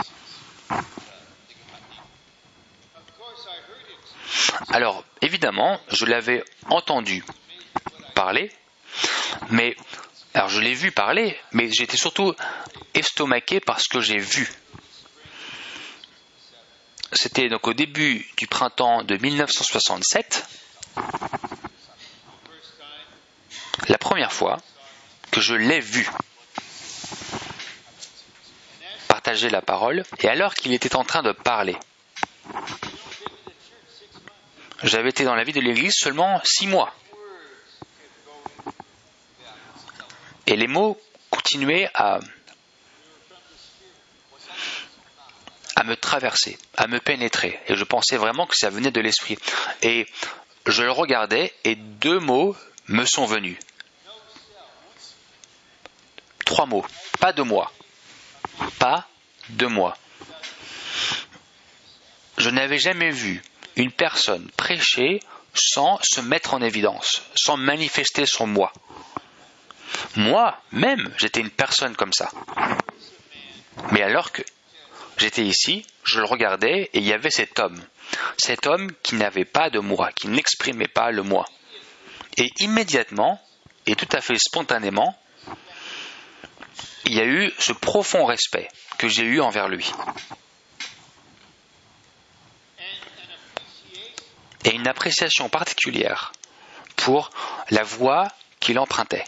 Alors, évidemment, je l'avais entendu parler, mais, alors je l'ai vu parler, mais j'étais surtout estomaqué par ce que j'ai vu. C'était donc au début du printemps de mille neuf cent soixante-sept, la première fois que je l'ai vu partager la parole, et alors qu'il était en train de parler. J'avais été dans la vie de l'Église seulement six mois. Et les mots continuaient à, à me traverser, à me pénétrer. Et je pensais vraiment que ça venait de l'esprit. Et je le regardais et deux mots me sont venus. Trois mots. Pas de moi. Pas de moi. Je n'avais jamais vu une personne prêcher sans se mettre en évidence, sans manifester son moi. Moi, même, j'étais une personne comme ça. Mais alors que j'étais ici, je le regardais et il y avait cet homme. Cet homme qui n'avait pas de moi, qui n'exprimait pas le moi. Et immédiatement, et tout à fait spontanément, il y a eu ce profond respect que j'ai eu envers lui. Et une appréciation particulière pour la voie qu'il empruntait.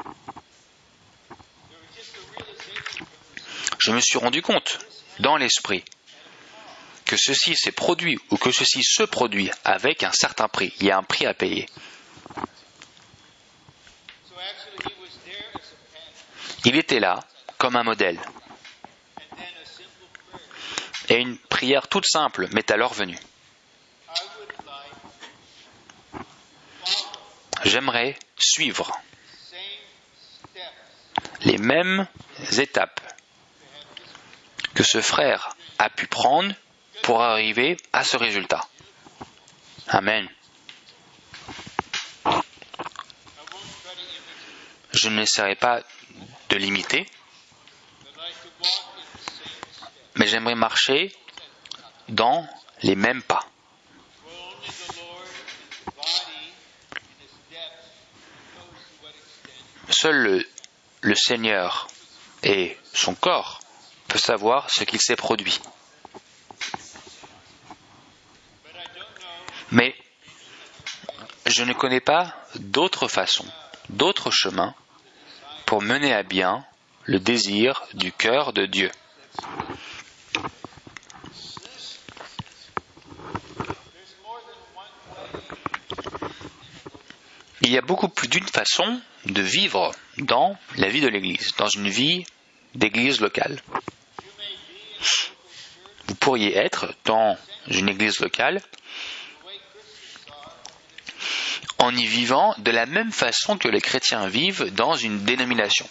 Je me suis rendu compte, dans l'esprit, que ceci s'est produit ou que ceci se produit avec un certain prix. Il y a un prix à payer. Il était là comme un modèle. Et une prière toute simple m'est alors venue. J'aimerais suivre les mêmes étapes que ce frère a pu prendre pour arriver à ce résultat. Amen. Je n'essaierai pas de l'imiter, mais j'aimerais marcher dans les mêmes pas. Seul le, le Seigneur et son corps peuvent savoir ce qu'il s'est produit. Mais je ne connais pas d'autre façon, d'autre chemin pour mener à bien le désir du cœur de Dieu. Il y a beaucoup plus d'une façon de vivre dans la vie de l'Église, dans une vie d'église locale. Vous pourriez être dans une église locale en y vivant de la même façon que les chrétiens vivent dans une dénomination.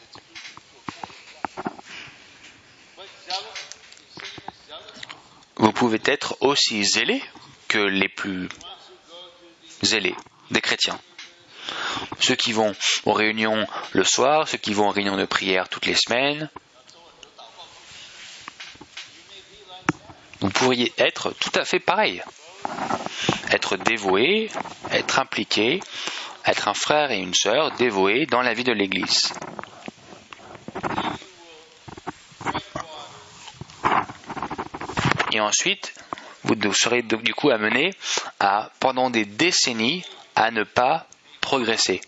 Vous pouvez être aussi zélé que les plus zélés des chrétiens. Ceux qui vont aux réunions le soir, ceux qui vont aux réunions de prière toutes les semaines. Vous pourriez être tout à fait pareil. Être dévoué, être impliqué, être un frère et une sœur dévoués dans la vie de l'Église. Et ensuite, vous serez du coup amené à, pendant des décennies, à ne pas progresser.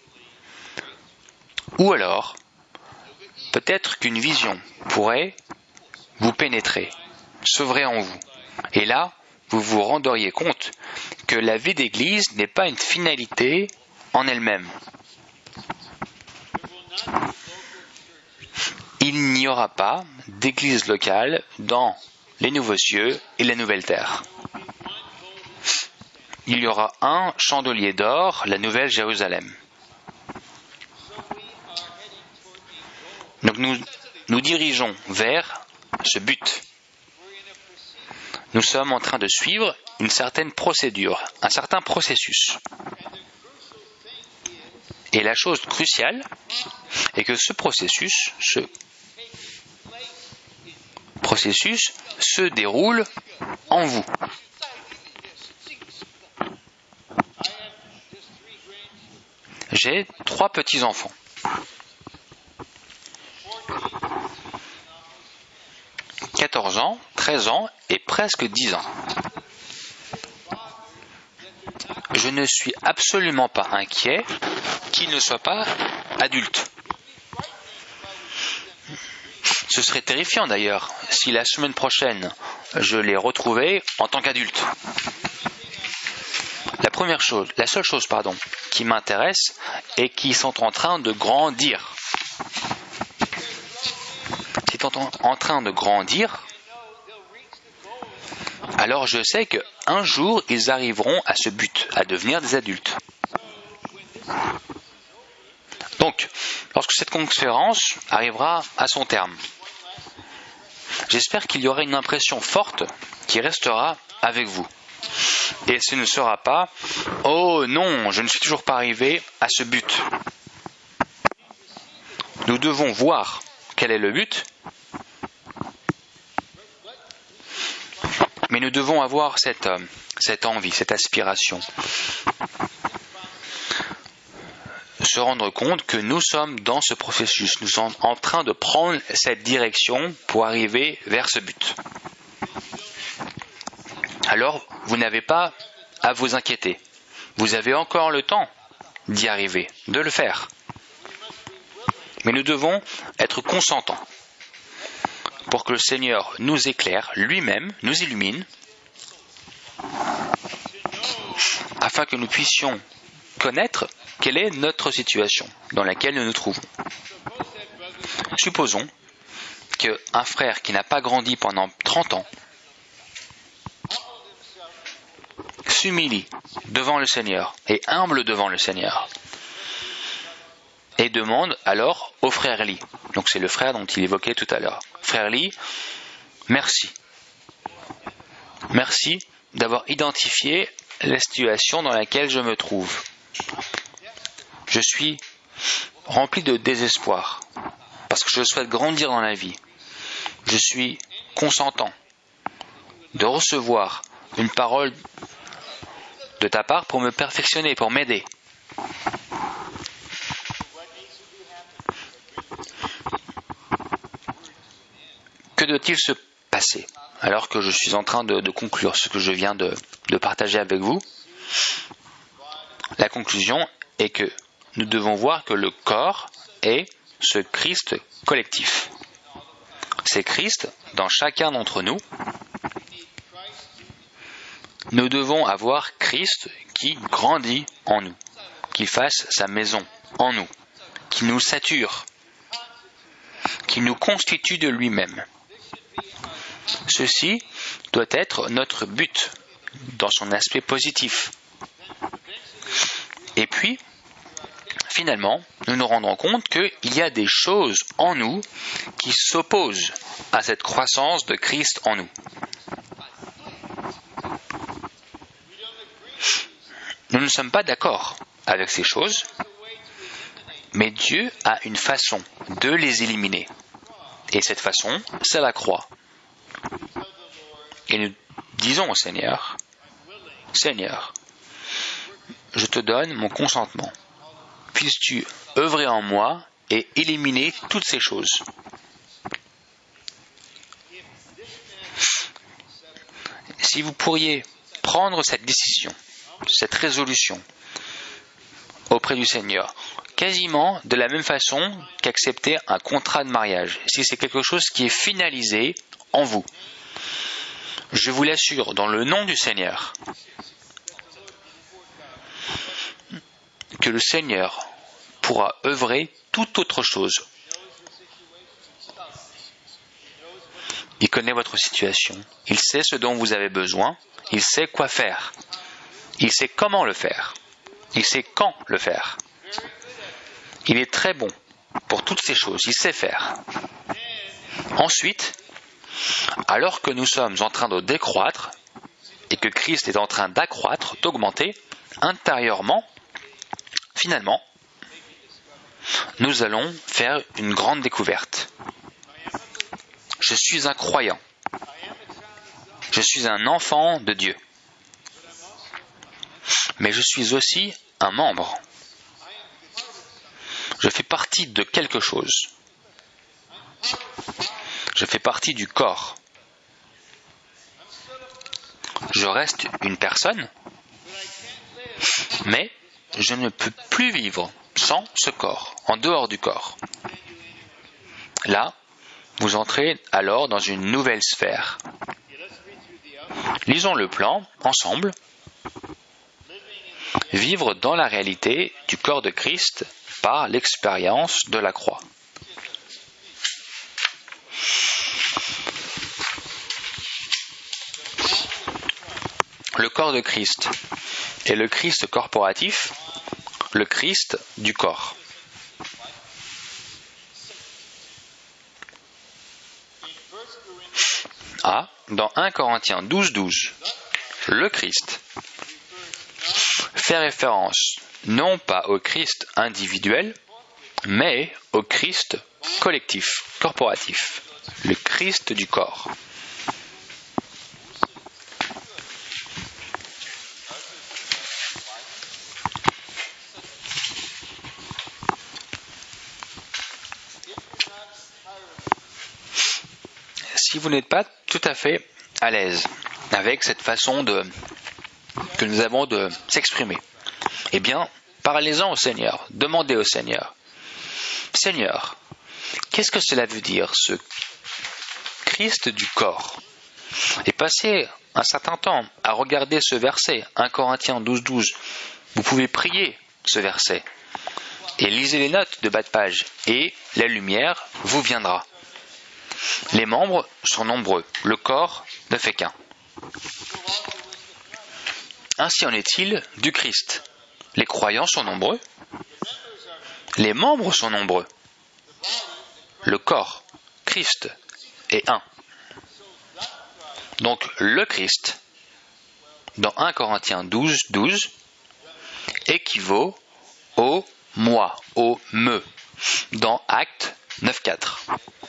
Ou alors, peut-être qu'une vision pourrait vous pénétrer, s'œuvrer en vous. Et là, vous vous rendriez compte que la vie d'église n'est pas une finalité en elle-même. il n'y aura pas d'église locale dans les nouveaux cieux et la nouvelle terre. Il y aura un chandelier d'or, la nouvelle Jérusalem. Donc nous nous dirigeons vers ce but. Nous sommes en train de suivre une certaine procédure, un certain processus. Et la chose cruciale est que ce processus, ce processus se déroule en vous. J'ai trois petits-enfants. quatorze ans, treize ans et presque dix ans. Je ne suis absolument pas inquiet qu'ils ne soient pas adultes. Ce serait terrifiant d'ailleurs si la semaine prochaine je les retrouvais en tant qu'adultes. La première chose, la seule chose pardon, qui m'intéresse est qu'ils sont en train de grandir. S'ils sont en train de grandir, alors je sais qu'un jour ils arriveront à ce but, à devenir des adultes. Donc, lorsque cette conférence arrivera à son terme, j'espère qu'il y aura une impression forte qui restera avec vous. Et ce ne sera pas « Oh non, je ne suis toujours pas arrivé à ce but ». Nous devons voir quel est le but, mais nous devons avoir cette, euh, cette envie, cette aspiration. Se rendre compte que nous sommes dans ce processus, nous sommes en train de prendre cette direction pour arriver vers ce but. Alors, vous n'avez pas à vous inquiéter. Vous avez encore le temps d'y arriver, de le faire. Mais nous devons être consentants pour que le Seigneur nous éclaire, lui-même nous illumine, afin que nous puissions connaître quelle est notre situation dans laquelle nous nous trouvons. Supposons qu'un frère qui n'a pas grandi pendant trente ans s'humilie devant le Seigneur, est humble devant le Seigneur, et demande alors au frère Lee, donc c'est le frère dont il évoquait tout à l'heure, frère Lee, merci. Merci d'avoir identifié la situation dans laquelle je me trouve. Je suis rempli de désespoir, parce que je souhaite grandir dans la vie. Je suis consentant de recevoir une parole de ta part pour me perfectionner, pour m'aider. Que doit-il se passer alors que je suis en train de, de conclure ce que je viens de, de partager avec vous? La conclusion est que nous devons voir que le corps est ce Christ collectif. C'est Christ dans chacun d'entre nous. Nous devons avoir Christ qui grandit en nous, qui fasse sa maison en nous, qui nous sature, qui nous constitue de lui-même. Ceci doit être notre but dans son aspect positif. Et puis, finalement, nous nous rendons compte qu'il y a des choses en nous qui s'opposent à cette croissance de Christ en nous. Nous ne sommes pas d'accord avec ces choses, mais Dieu a une façon de les éliminer. Et cette façon, c'est la croix. Et nous disons au Seigneur, Seigneur, je te donne mon consentement. Puisses-tu œuvrer en moi et éliminer toutes ces choses. Si vous pourriez prendre cette décision, cette résolution auprès du Seigneur, quasiment de la même façon qu'accepter un contrat de mariage, si c'est quelque chose qui est finalisé en vous, je vous l'assure, dans le nom du Seigneur, que le Seigneur pourra œuvrer toute autre chose Il connaît votre situation. Il sait ce dont vous avez besoin. Il sait quoi faire. Il sait comment le faire. Il sait quand le faire. Il est très bon pour toutes ces choses. Il sait faire. Ensuite, alors que nous sommes en train de décroître et que Christ est en train d'accroître, d'augmenter, intérieurement, finalement, nous allons faire une grande découverte. Je suis un croyant. Je suis un enfant de Dieu. Mais je suis aussi un membre. Je fais partie de quelque chose. Je fais partie du corps. Je reste une personne, mais je ne peux plus vivre sans ce corps, en dehors du corps. Là, vous entrez alors dans une nouvelle sphère. Lisons le plan ensemble. Vivre dans la réalité du corps de Christ par l'expérience de la croix. Le corps de Christ est le Christ corporatif, le Christ du corps. A, dans un Corinthiens douze, douze, le Christ fait référence non pas au Christ individuel, mais au Christ collectif, corporatif, le Christ du corps. Si vous n'êtes pas tout à fait à l'aise avec cette façon de, que nous avons de s'exprimer, eh bien, parlez-en au Seigneur, demandez au Seigneur. Seigneur, qu'est-ce que cela veut dire, ce Christ du corps? Et passez un certain temps à regarder ce verset, un Corinthiens douze, douze. Vous pouvez prier ce verset et lisez les notes de bas de page et la lumière vous viendra. Les membres sont nombreux, le corps ne fait qu'un. Ainsi en est-il du Christ. Les croyants sont nombreux, les membres sont nombreux. Le corps, Christ, est un. Donc le Christ, dans un Corinthiens douze, douze, équivaut au moi, au me, dans Actes neuf, quatre.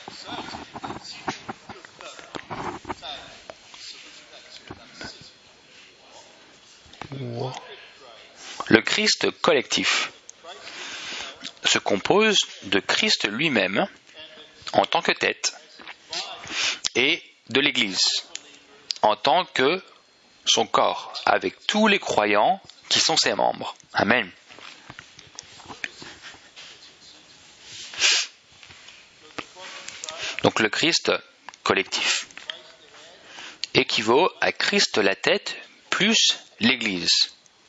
Le Christ collectif se compose de Christ lui-même en tant que tête et de l'Église en tant que son corps, avec tous les croyants qui sont ses membres. Amen. Donc le Christ collectif équivaut à Christ la tête plus l'Église.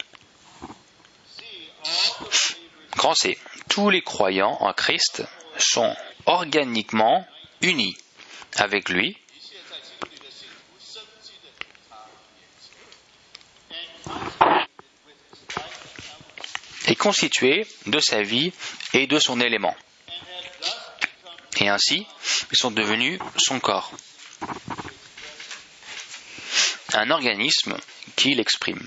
Grand C. Tous les croyants en Christ sont organiquement unis avec lui et constitués de sa vie et de son élément. Et ainsi, ils sont devenus son corps. Un organisme qui l'exprime.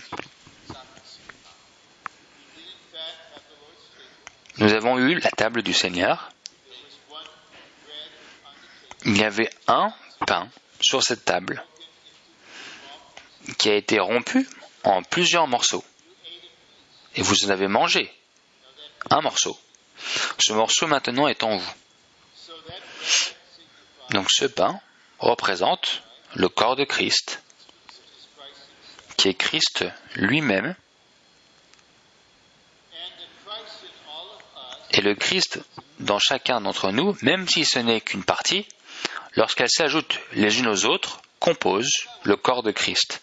Nous avons eu la table du Seigneur. Il y avait un pain sur cette table qui a été rompu en plusieurs morceaux. Et vous en avez mangé un morceau. Ce morceau maintenant est en vous. Donc ce pain représente le corps de Christ, qui est Christ lui-même. Et le Christ dans chacun d'entre nous, même si ce n'est qu'une partie, lorsqu'elles s'ajoutent les unes aux autres, compose le corps de Christ.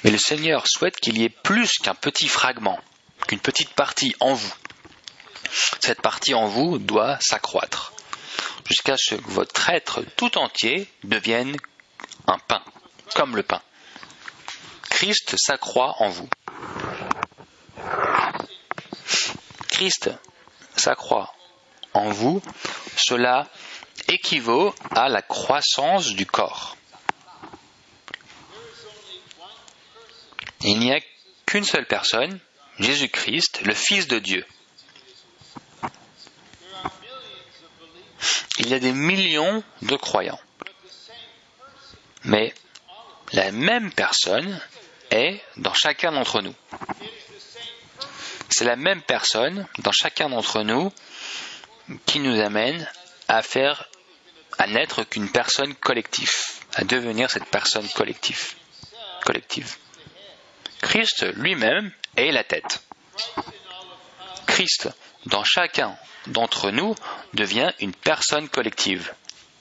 Mais le Seigneur souhaite qu'il y ait plus qu'un petit fragment, qu'une petite partie en vous. Cette partie en vous doit s'accroître, jusqu'à ce que votre être tout entier devienne un pain, comme le pain. Christ s'accroît en vous. Christ s'accroît en vous, cela équivaut à la croissance du corps. Il n'y a qu'une seule personne, Jésus-Christ, le Fils de Dieu. Il y a des millions de croyants. Mais la même personne est dans chacun d'entre nous. C'est la même personne dans chacun d'entre nous qui nous amène à faire, à n'être qu'une personne collective, à devenir cette personne collective. collective. Christ lui-même est la tête. Christ, dans chacun d'entre nous, devient une personne collective.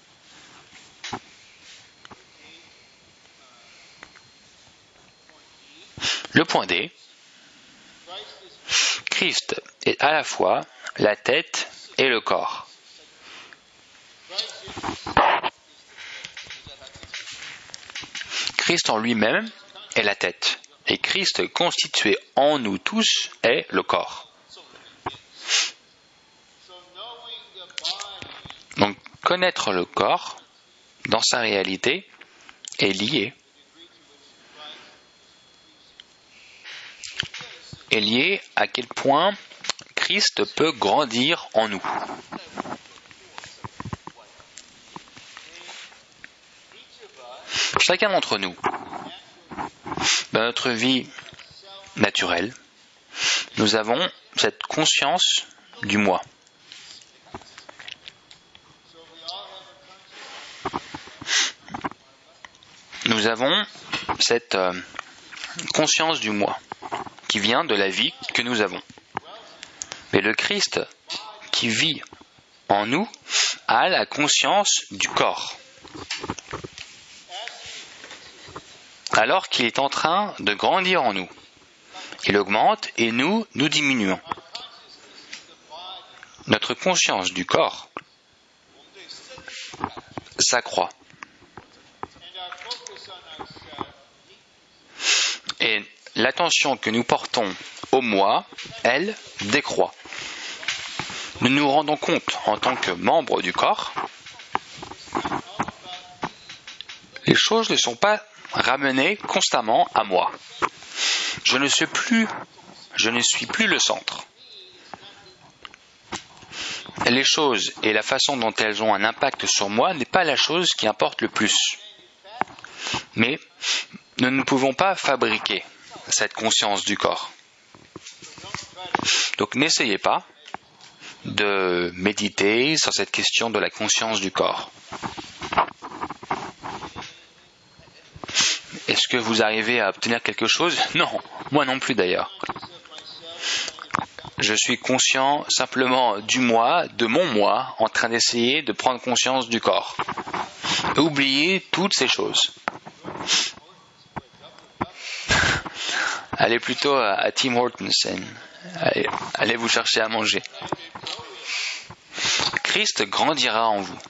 Le point D, Christ est à la fois la tête et le corps. Christ en lui-même est la tête, et Christ constitué en nous tous est le corps. Donc, connaître le corps, dans sa réalité, est lié. est lié à quel point Christ peut grandir en nous. Chacun d'entre nous, dans notre vie naturelle, nous avons cette conscience du moi. Nous avons cette euh, conscience du moi qui vient de la vie que nous avons. Mais le Christ qui vit en nous a la conscience du corps. Alors qu'il est en train de grandir en nous. Il augmente et nous, nous diminuons. Notre conscience du corps s'accroît. Et l'attention que nous portons au moi, elle, décroît. Nous nous rendons compte, en tant que membres du corps, les choses ne sont pas ramenées constamment à moi. Je ne suis plus, je ne suis plus le centre. Les choses et la façon dont elles ont un impact sur moi n'est pas la chose qui importe le plus. Mais nous ne pouvons pas fabriquer cette conscience du corps. Donc n'essayez pas de méditer sur cette question de la conscience du corps. Est-ce que vous arrivez à obtenir quelque chose ? Non, moi non plus d'ailleurs. Je suis conscient simplement du moi, de mon moi, en train d'essayer de prendre conscience du corps. Oubliez toutes ces choses. Allez plutôt à Tim Hortons, allez, allez vous chercher à manger. Christ grandira en vous.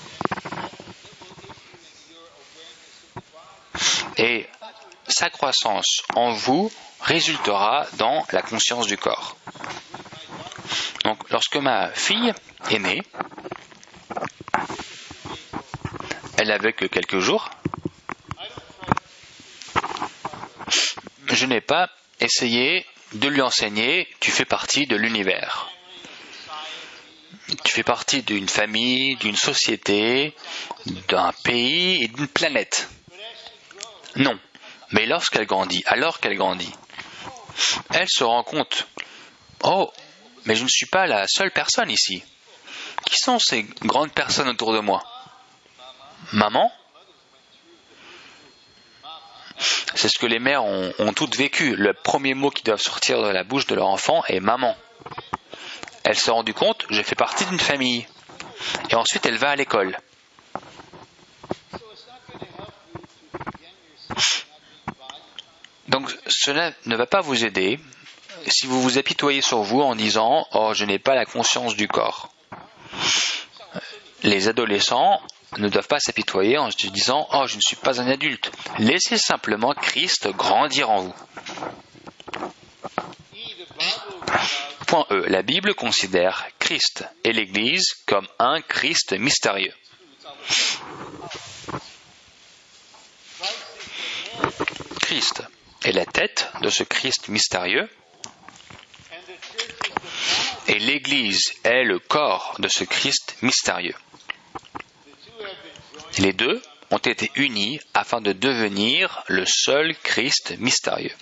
Et sa croissance en vous résultera dans la conscience du corps. Donc, lorsque ma fille est née, elle n'avait que quelques jours, je n'ai pas essayé de lui enseigner « tu fais partie de l'univers ». Tu fais partie d'une famille, d'une société, d'un pays et d'une planète. Non. Mais lorsqu'elle grandit, alors qu'elle grandit, elle se rend compte « oh, mais je ne suis pas la seule personne ici. Qui sont ces grandes personnes autour de moi ? Maman ? C'est ce que les mères ont, ont toutes vécu. Le premier mot qui doit sortir de la bouche de leur enfant est « maman ». Elle s'est rendue compte, je fais partie d'une famille. Et ensuite, elle va à l'école. Donc cela ne va pas vous aider si vous vous apitoyez sur vous en disant « Oh, je n'ai pas la conscience du corps ». Les adolescents ne doivent pas s'apitoyer en se disant « Oh, je ne suis pas un adulte ». Laissez simplement Christ grandir en vous. Point E. La Bible considère Christ et l'Église comme un Christ mystérieux. Christ est la tête de ce Christ mystérieux et l'Église est le corps de ce Christ mystérieux. Les deux ont été unis afin de devenir le seul Christ mystérieux.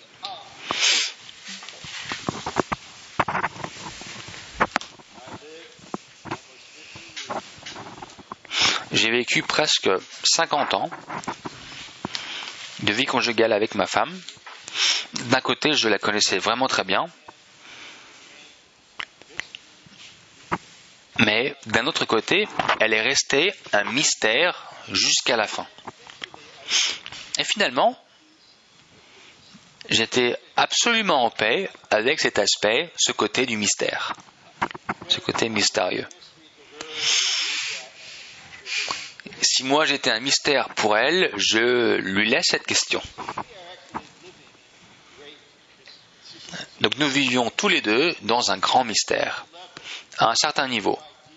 J'ai vécu presque cinquante ans de vie conjugale avec ma femme. D'un côté, je la connaissais vraiment très bien, mais d'un autre côté, elle est restée un mystère jusqu'à la fin. Et finalement, j'étais absolument en paix avec cet aspect, ce côté du mystère, ce côté mystérieux. Si moi j'étais un mystère pour elle, je lui laisse cette question. Donc nous vivions tous les deux dans un grand mystère, à un certain niveau.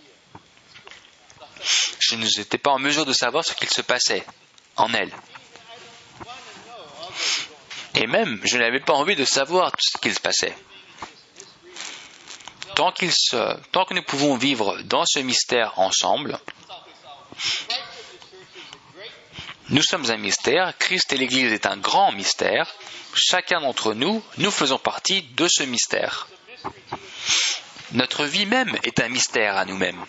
Je n'étais pas en mesure de savoir ce qu'il se passait en elle. Et même, je n'avais pas envie de savoir ce qu'il se passait. Tant, qu'il se, tant que nous pouvons vivre dans ce mystère ensemble, nous sommes un mystère, Christ et l'Église est un grand mystère, chacun d'entre nous, nous faisons partie de ce mystère. Notre vie même est un mystère à nous-mêmes.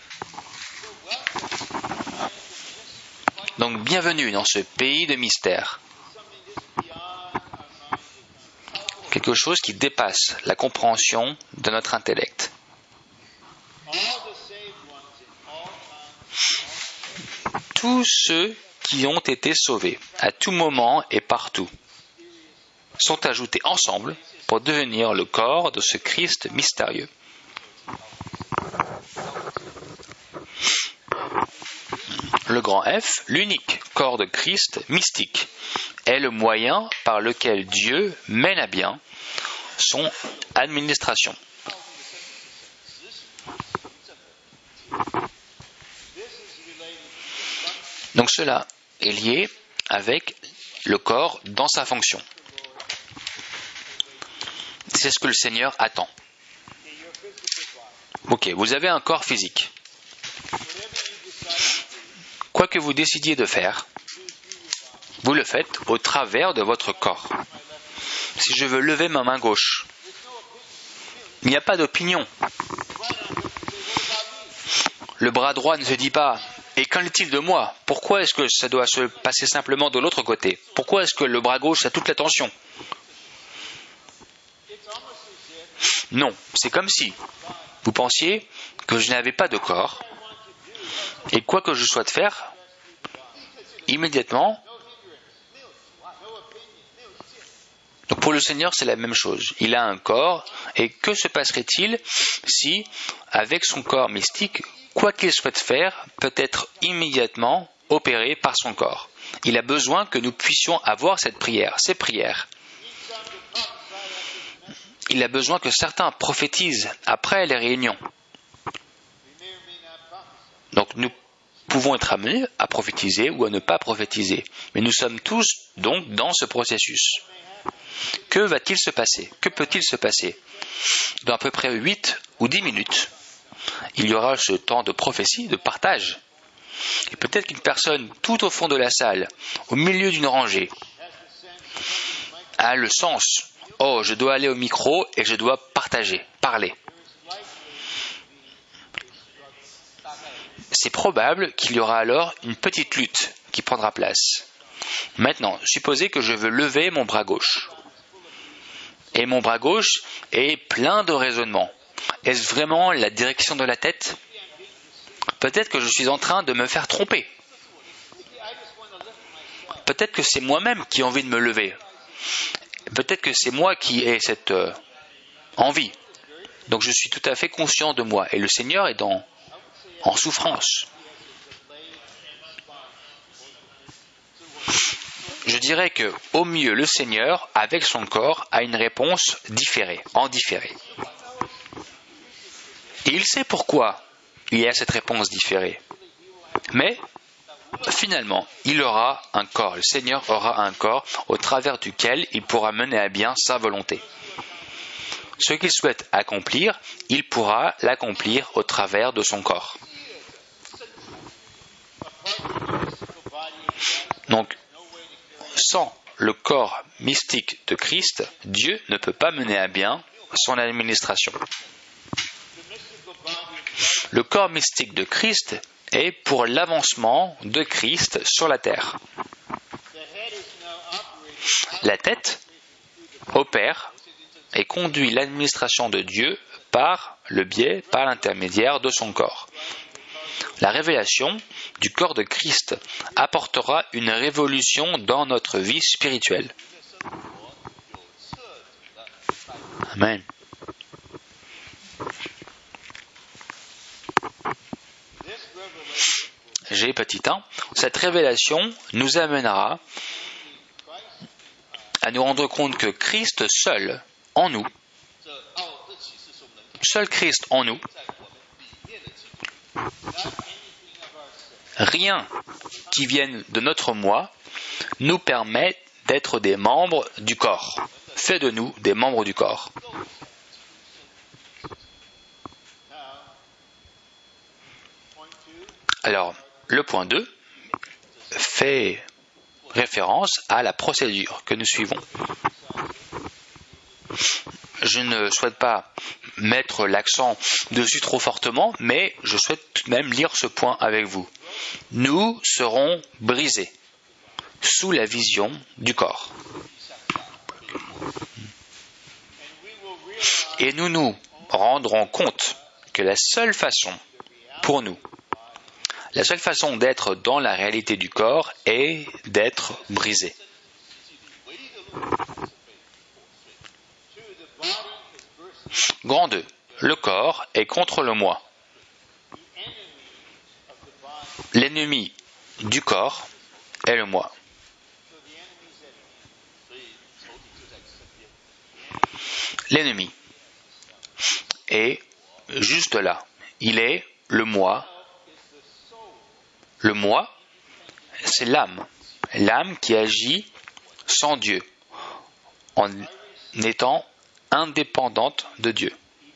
Donc bienvenue dans ce pays de mystère. Quelque chose qui dépasse la compréhension de notre intellect. Tous ceux qui ont été sauvés, à tout moment et partout, sont ajoutés ensemble pour devenir le corps de ce Christ mystérieux. Le grand F, l'unique corps de Christ mystique, est le moyen par lequel Dieu mène à bien son administration. Donc cela est lié avec le corps dans sa fonction. C'est ce que le Seigneur attend. Ok, vous avez un corps physique. Quoi que vous décidiez de faire, vous le faites au travers de votre corps. Si je veux lever ma main gauche, il n'y a pas d'opinion. Le bras droit ne se dit pas « Et qu'en est-il de moi ? Pourquoi est-ce que ça doit se passer simplement de l'autre côté ? Pourquoi est-ce que le bras gauche a toute l'attention ?» Non, c'est comme si vous pensiez que je n'avais pas de corps, et quoi que je souhaite faire, immédiatement, donc pour le Seigneur c'est la même chose. Il a un corps, et que se passerait-il si, avec son corps mystique, quoi qu'il souhaite faire peut être immédiatement opéré par son corps. Il a besoin que nous puissions avoir cette prière, ces prières. Il a besoin que certains prophétisent après les réunions. Donc nous pouvons être amenés à prophétiser ou à ne pas prophétiser. Mais nous sommes tous donc dans ce processus. Que va-t-il se passer ? Que peut-il se passer ? Dans à peu près huit ou dix minutes, il y aura ce temps de prophétie, de partage. Et peut-être qu'une personne tout au fond de la salle, au milieu d'une rangée, a le sens « Oh, je dois aller au micro et je dois partager, parler ». C'est probable qu'il y aura alors une petite lutte qui prendra place. Maintenant, supposez que je veux lever mon bras gauche. Et mon bras gauche est plein de raisonnements. Est-ce vraiment la direction de la tête ? Peut-être que je suis en train de me faire tromper. Peut-être que c'est moi-même qui ai envie de me lever. Peut-être que c'est moi qui ai cette euh, envie. Donc je suis tout à fait conscient de moi. Et le Seigneur est dans, en souffrance. Je dirais que, au mieux, le Seigneur, avec son corps, a une réponse différée, en différé. Et il sait pourquoi il y a cette réponse différée. Mais, finalement, il aura un corps, le Seigneur aura un corps au travers duquel il pourra mener à bien sa volonté. Ce qu'il souhaite accomplir, il pourra l'accomplir au travers de son corps. Donc, sans le corps mystique de Christ, Dieu ne peut pas mener à bien son administration. Le corps mystique de Christ est pour l'avancement de Christ sur la terre. La tête opère et conduit l'administration de Dieu par le biais, par l'intermédiaire de son corps. La révélation du corps de Christ apportera une révolution dans notre vie spirituelle. Amen. G petit un, cette révélation nous amènera à nous rendre compte que Christ seul, en nous, seul Christ en nous, rien qui vienne de notre moi nous permet d'être des membres du corps. Fait de nous des membres du corps. Alors, le point deux fait référence à la procédure que nous suivons. Je ne souhaite pas mettre l'accent dessus trop fortement, mais je souhaite tout de même lire ce point avec vous. Nous serons brisés sous la vision du corps. Et nous nous rendrons compte que la seule façon pour nous, la seule façon d'être dans la réalité du corps est d'être brisé. Grand deux. Le corps est contre le moi. L'ennemi du corps est le moi. L'ennemi est juste là. Il est le moi. Le moi, c'est l'âme. L'âme qui agit sans Dieu, en étant indépendante de Dieu.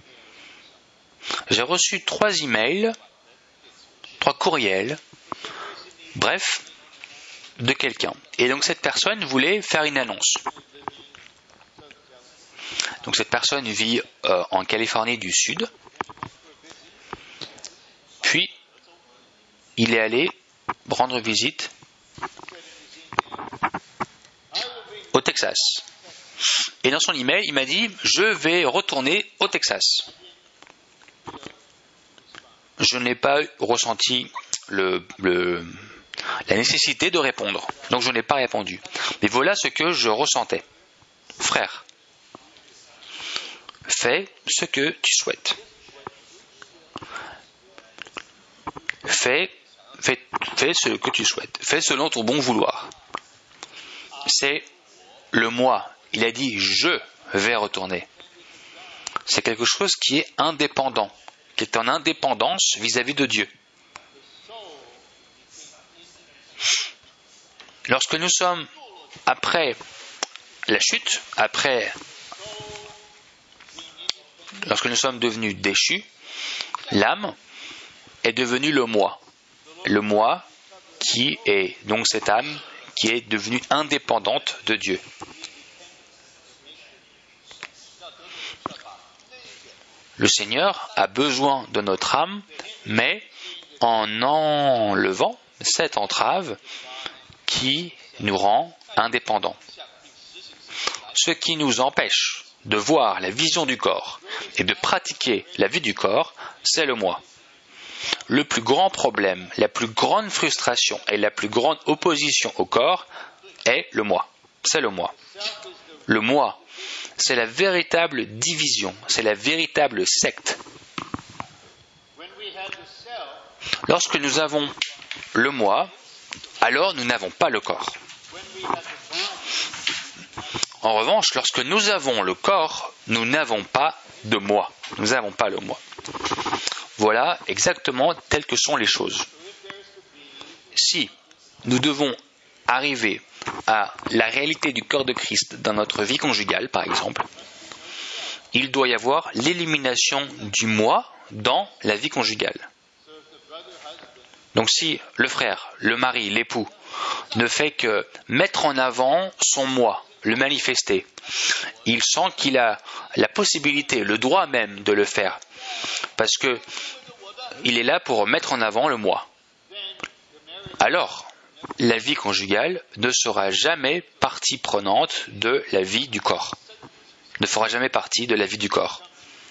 J'ai reçu trois emails, trois courriels, bref, de quelqu'un. Et donc cette personne voulait faire une annonce. Donc cette personne vit euh, en Californie du Sud. Puis, il est allé rendre visite au Texas. Et dans son email, il m'a dit « Je vais retourner au Texas ». Je n'ai pas ressenti le, le, la nécessité de répondre. Donc je n'ai pas répondu. Mais voilà ce que je ressentais. Frère, fais ce que tu souhaites. Fais, fais, fais ce que tu souhaites. Fais selon ton bon vouloir. C'est le moi. Il a dit « je vais retourner ». C'est quelque chose qui est indépendant, qui est en indépendance vis-à-vis de Dieu. Lorsque nous sommes après la chute, après, lorsque nous sommes devenus déchus, l'âme est devenue le moi. Le moi qui est donc cette âme qui est devenue indépendante de Dieu. Le Seigneur a besoin de notre âme, mais en enlevant cette entrave qui nous rend indépendants. Ce qui nous empêche de voir la vision du corps et de pratiquer la vie du corps, c'est le moi. Le plus grand problème, la plus grande frustration et la plus grande opposition au corps est le moi. C'est le moi. le moi. C'est la véritable division, c'est la véritable secte. Lorsque nous avons le moi, alors nous n'avons pas le corps. En revanche, lorsque nous avons le corps, nous n'avons pas de moi. Nous n'avons pas le moi. Voilà exactement telles que sont les choses. Si nous devons arriver à la réalité du corps de Christ dans notre vie conjugale, par exemple, il doit y avoir l'élimination du moi dans la vie conjugale. Donc si le frère, le mari, l'époux ne fait que mettre en avant son moi, le manifester, il sent qu'il a la possibilité, le droit même de le faire, parce que il est là pour mettre en avant le moi. Alors, la vie conjugale ne sera jamais partie prenante de la vie du corps. Ne fera jamais partie de la vie du corps.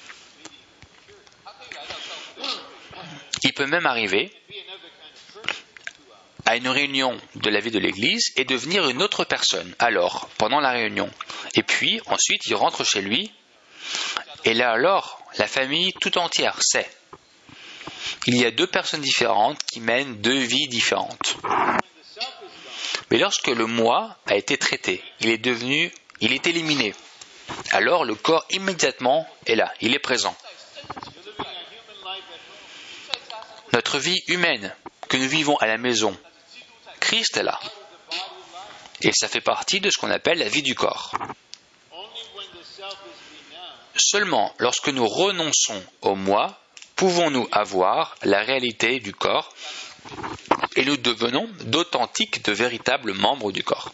Il peut même arriver à une réunion de la vie de l'Église et devenir une autre personne, alors, pendant la réunion. Et puis, ensuite, il rentre chez lui, et là alors, la famille tout entière sait. Il y a deux personnes différentes qui mènent deux vies différentes. Mais lorsque le moi a été traité, il est devenu, il est éliminé, alors le corps immédiatement est là, il est présent. Notre vie humaine que nous vivons à la maison, Christ est là. Et ça fait partie de ce qu'on appelle la vie du corps. Seulement lorsque nous renonçons au moi, pouvons-nous avoir la réalité du corps et nous devenons d'authentiques, de véritables membres du corps.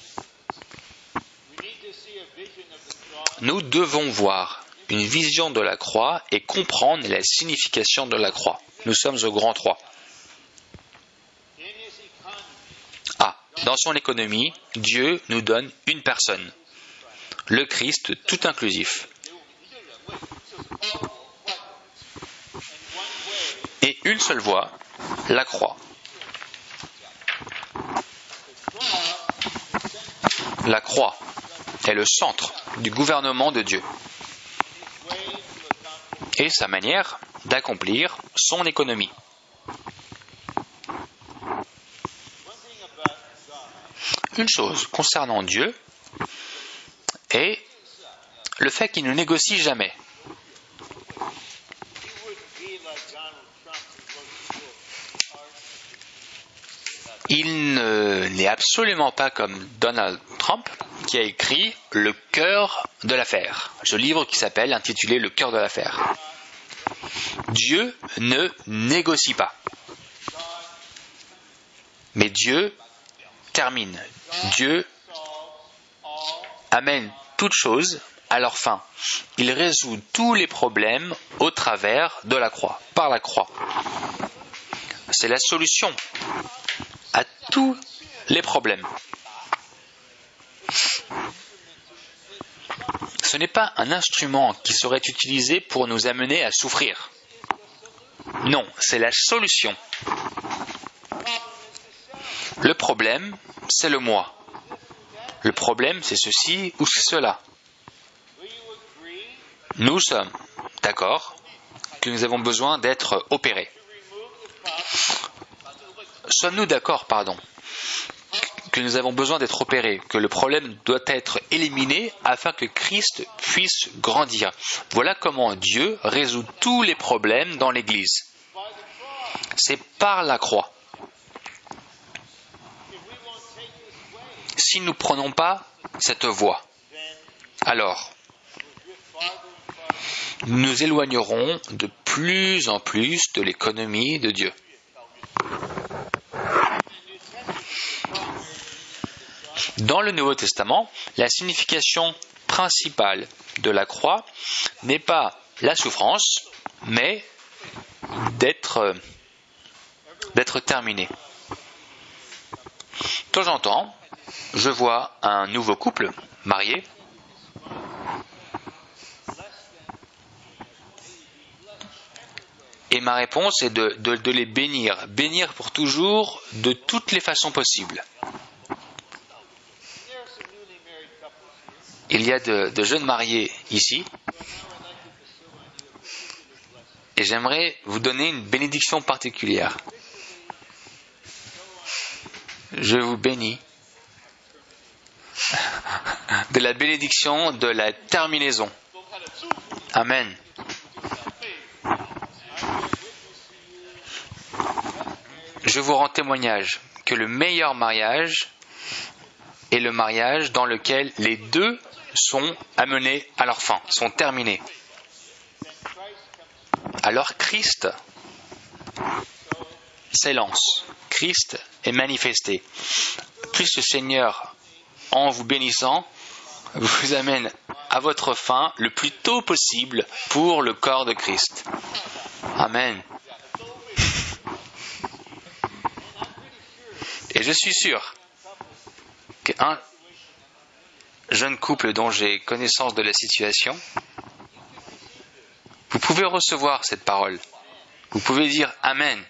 Nous devons voir une vision de la croix et comprendre la signification de la croix. Nous sommes au grand trois. Ah, dans son économie, Dieu nous donne une personne, le Christ tout inclusif. Et une seule voie, la croix. La croix est le centre du gouvernement de Dieu et sa manière d'accomplir son économie. Une chose concernant Dieu est le fait qu'il ne négocie jamais. Il ne, n'est absolument pas comme Donald Trump qui a écrit « Le cœur de l'affaire », ce livre qui s'appelle, intitulé « Le cœur de l'affaire ». Dieu ne négocie pas. Mais Dieu termine. Dieu amène toutes choses à leur fin. Il résout tous les problèmes au travers de la croix, par la croix. C'est la solution à tous les problèmes. Ce n'est pas un instrument qui serait utilisé pour nous amener à souffrir. Non, c'est la solution. Le problème, c'est le moi. Le problème, c'est ceci ou c'est cela. Nous sommes d'accord que nous avons besoin d'être opérés. Sommes-nous d'accord, pardon, que nous avons besoin d'être opérés, que le problème doit être éliminé afin que Christ puisse grandir. Voilà comment Dieu résout tous les problèmes dans l'Église. C'est par la croix. Si nous ne prenons pas cette voie, alors nous nous éloignerons de plus en plus de l'économie de Dieu. Dans le Nouveau Testament, la signification principale de la croix n'est pas la souffrance, mais d'être, d'être terminée. De temps en temps, je vois un nouveau couple marié et ma réponse est de, de, de les bénir, bénir pour toujours de toutes les façons possibles. Il il y a de, de jeunes mariés ici. Et j'aimerais vous donner une bénédiction particulière. Je vous bénis de la bénédiction de la terminaison. Amen. Je vous rends témoignage que le meilleur mariage est le mariage dans lequel les deux sont amenés à leur fin, sont terminés. Alors Christ s'élance, Christ est manifesté. Christ le Seigneur, en vous bénissant, vous amène à votre fin le plus tôt possible pour le corps de Christ. Amen. Et je suis sûr qu'un jeune couple dont j'ai connaissance de la situation, vous pouvez recevoir cette parole. Vous pouvez dire Amen.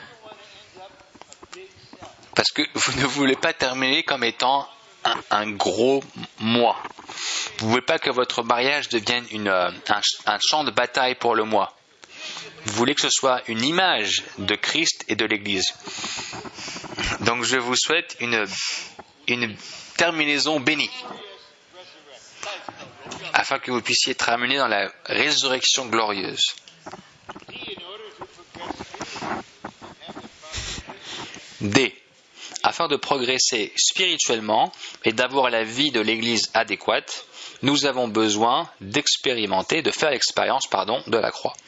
Parce que vous ne voulez pas terminer comme étant un, un gros moi. Vous ne voulez pas que votre mariage devienne une, un, un champ de bataille pour le moi. Vous voulez que ce soit une image de Christ et de l'Église. Donc je vous souhaite une, une terminaison bénie, afin que vous puissiez être amenés dans la résurrection glorieuse. D. Afin de progresser spirituellement et d'avoir la vie de l'Église adéquate, nous avons besoin d'expérimenter, de faire l'expérience, pardon, de la croix.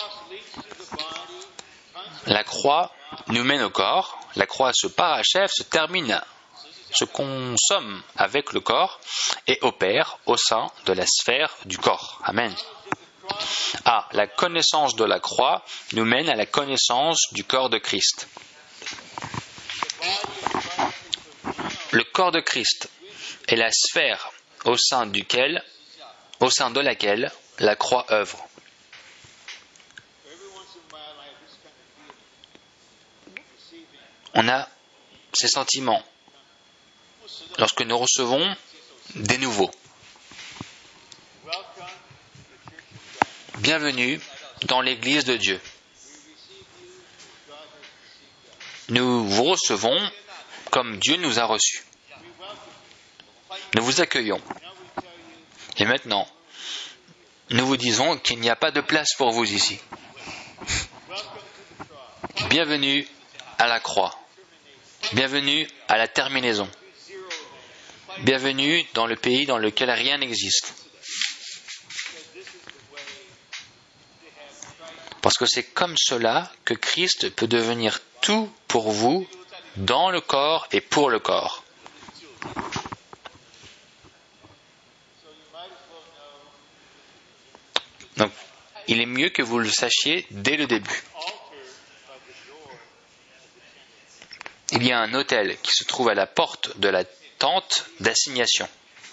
La croix nous mène au corps, la croix se parachève, se termine, se consomme avec le corps et opère au sein de la sphère du corps. Amen. A. La connaissance de la croix nous mène à la connaissance du corps de Christ. Le corps de Christ est la sphère au sein duquel, au sein de laquelle la croix œuvre. On a ces sentiments lorsque nous recevons des nouveaux. Bienvenue dans l'Église de Dieu. Nous vous recevons comme Dieu nous a reçus. Nous vous accueillons. Et maintenant, nous vous disons qu'il n'y a pas de place pour vous ici. Bienvenue à la croix. Bienvenue à la terminaison. Bienvenue dans le pays dans lequel rien n'existe. Parce que c'est comme cela que Christ peut devenir tout pour vous, dans le corps et pour le corps. Donc, il est mieux que vous le sachiez dès le début. Il y a un autel qui se trouve à la porte de la tente d'assignation.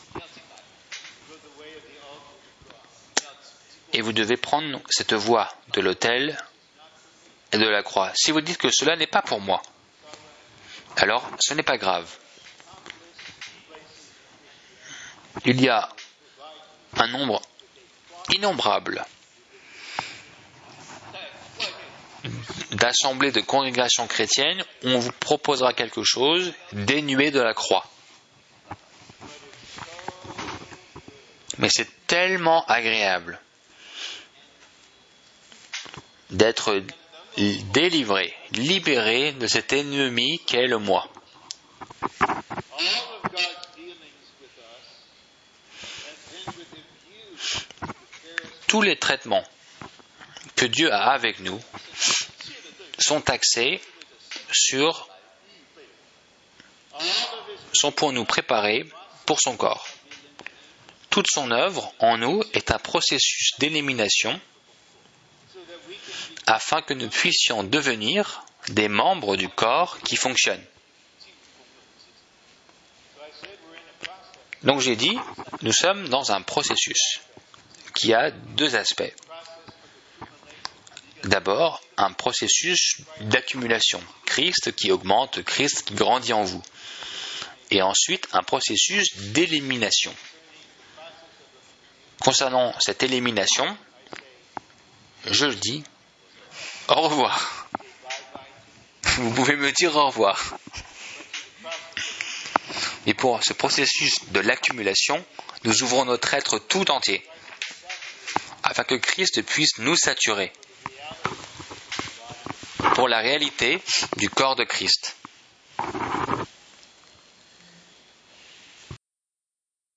Et vous devez prendre cette voie de l'autel et de la croix. Si vous dites que cela n'est pas pour moi, alors ce n'est pas grave. Il y a un nombre innombrable d'assemblées de congrégations chrétiennes où on vous proposera quelque chose dénué de la croix. Mais c'est tellement agréable d'être délivré, libéré de cet ennemi qu'est le moi. Tous les traitements que Dieu a avec nous sont axés sur, sont pour nous préparer pour son corps. Toute son œuvre en nous est un processus d'élimination afin que nous puissions devenir des membres du corps qui fonctionnent. Donc j'ai dit, nous sommes dans un processus qui a deux aspects. D'abord, un processus d'accumulation. Christ qui augmente, Christ qui grandit en vous. Et ensuite, un processus d'élimination. concernant cette élimination, je dis au revoir. Vous pouvez me dire au revoir. Et pour ce processus de l'accumulation, nous ouvrons notre être tout entier, afin que Christ puisse nous saturer pour la réalité du corps de Christ.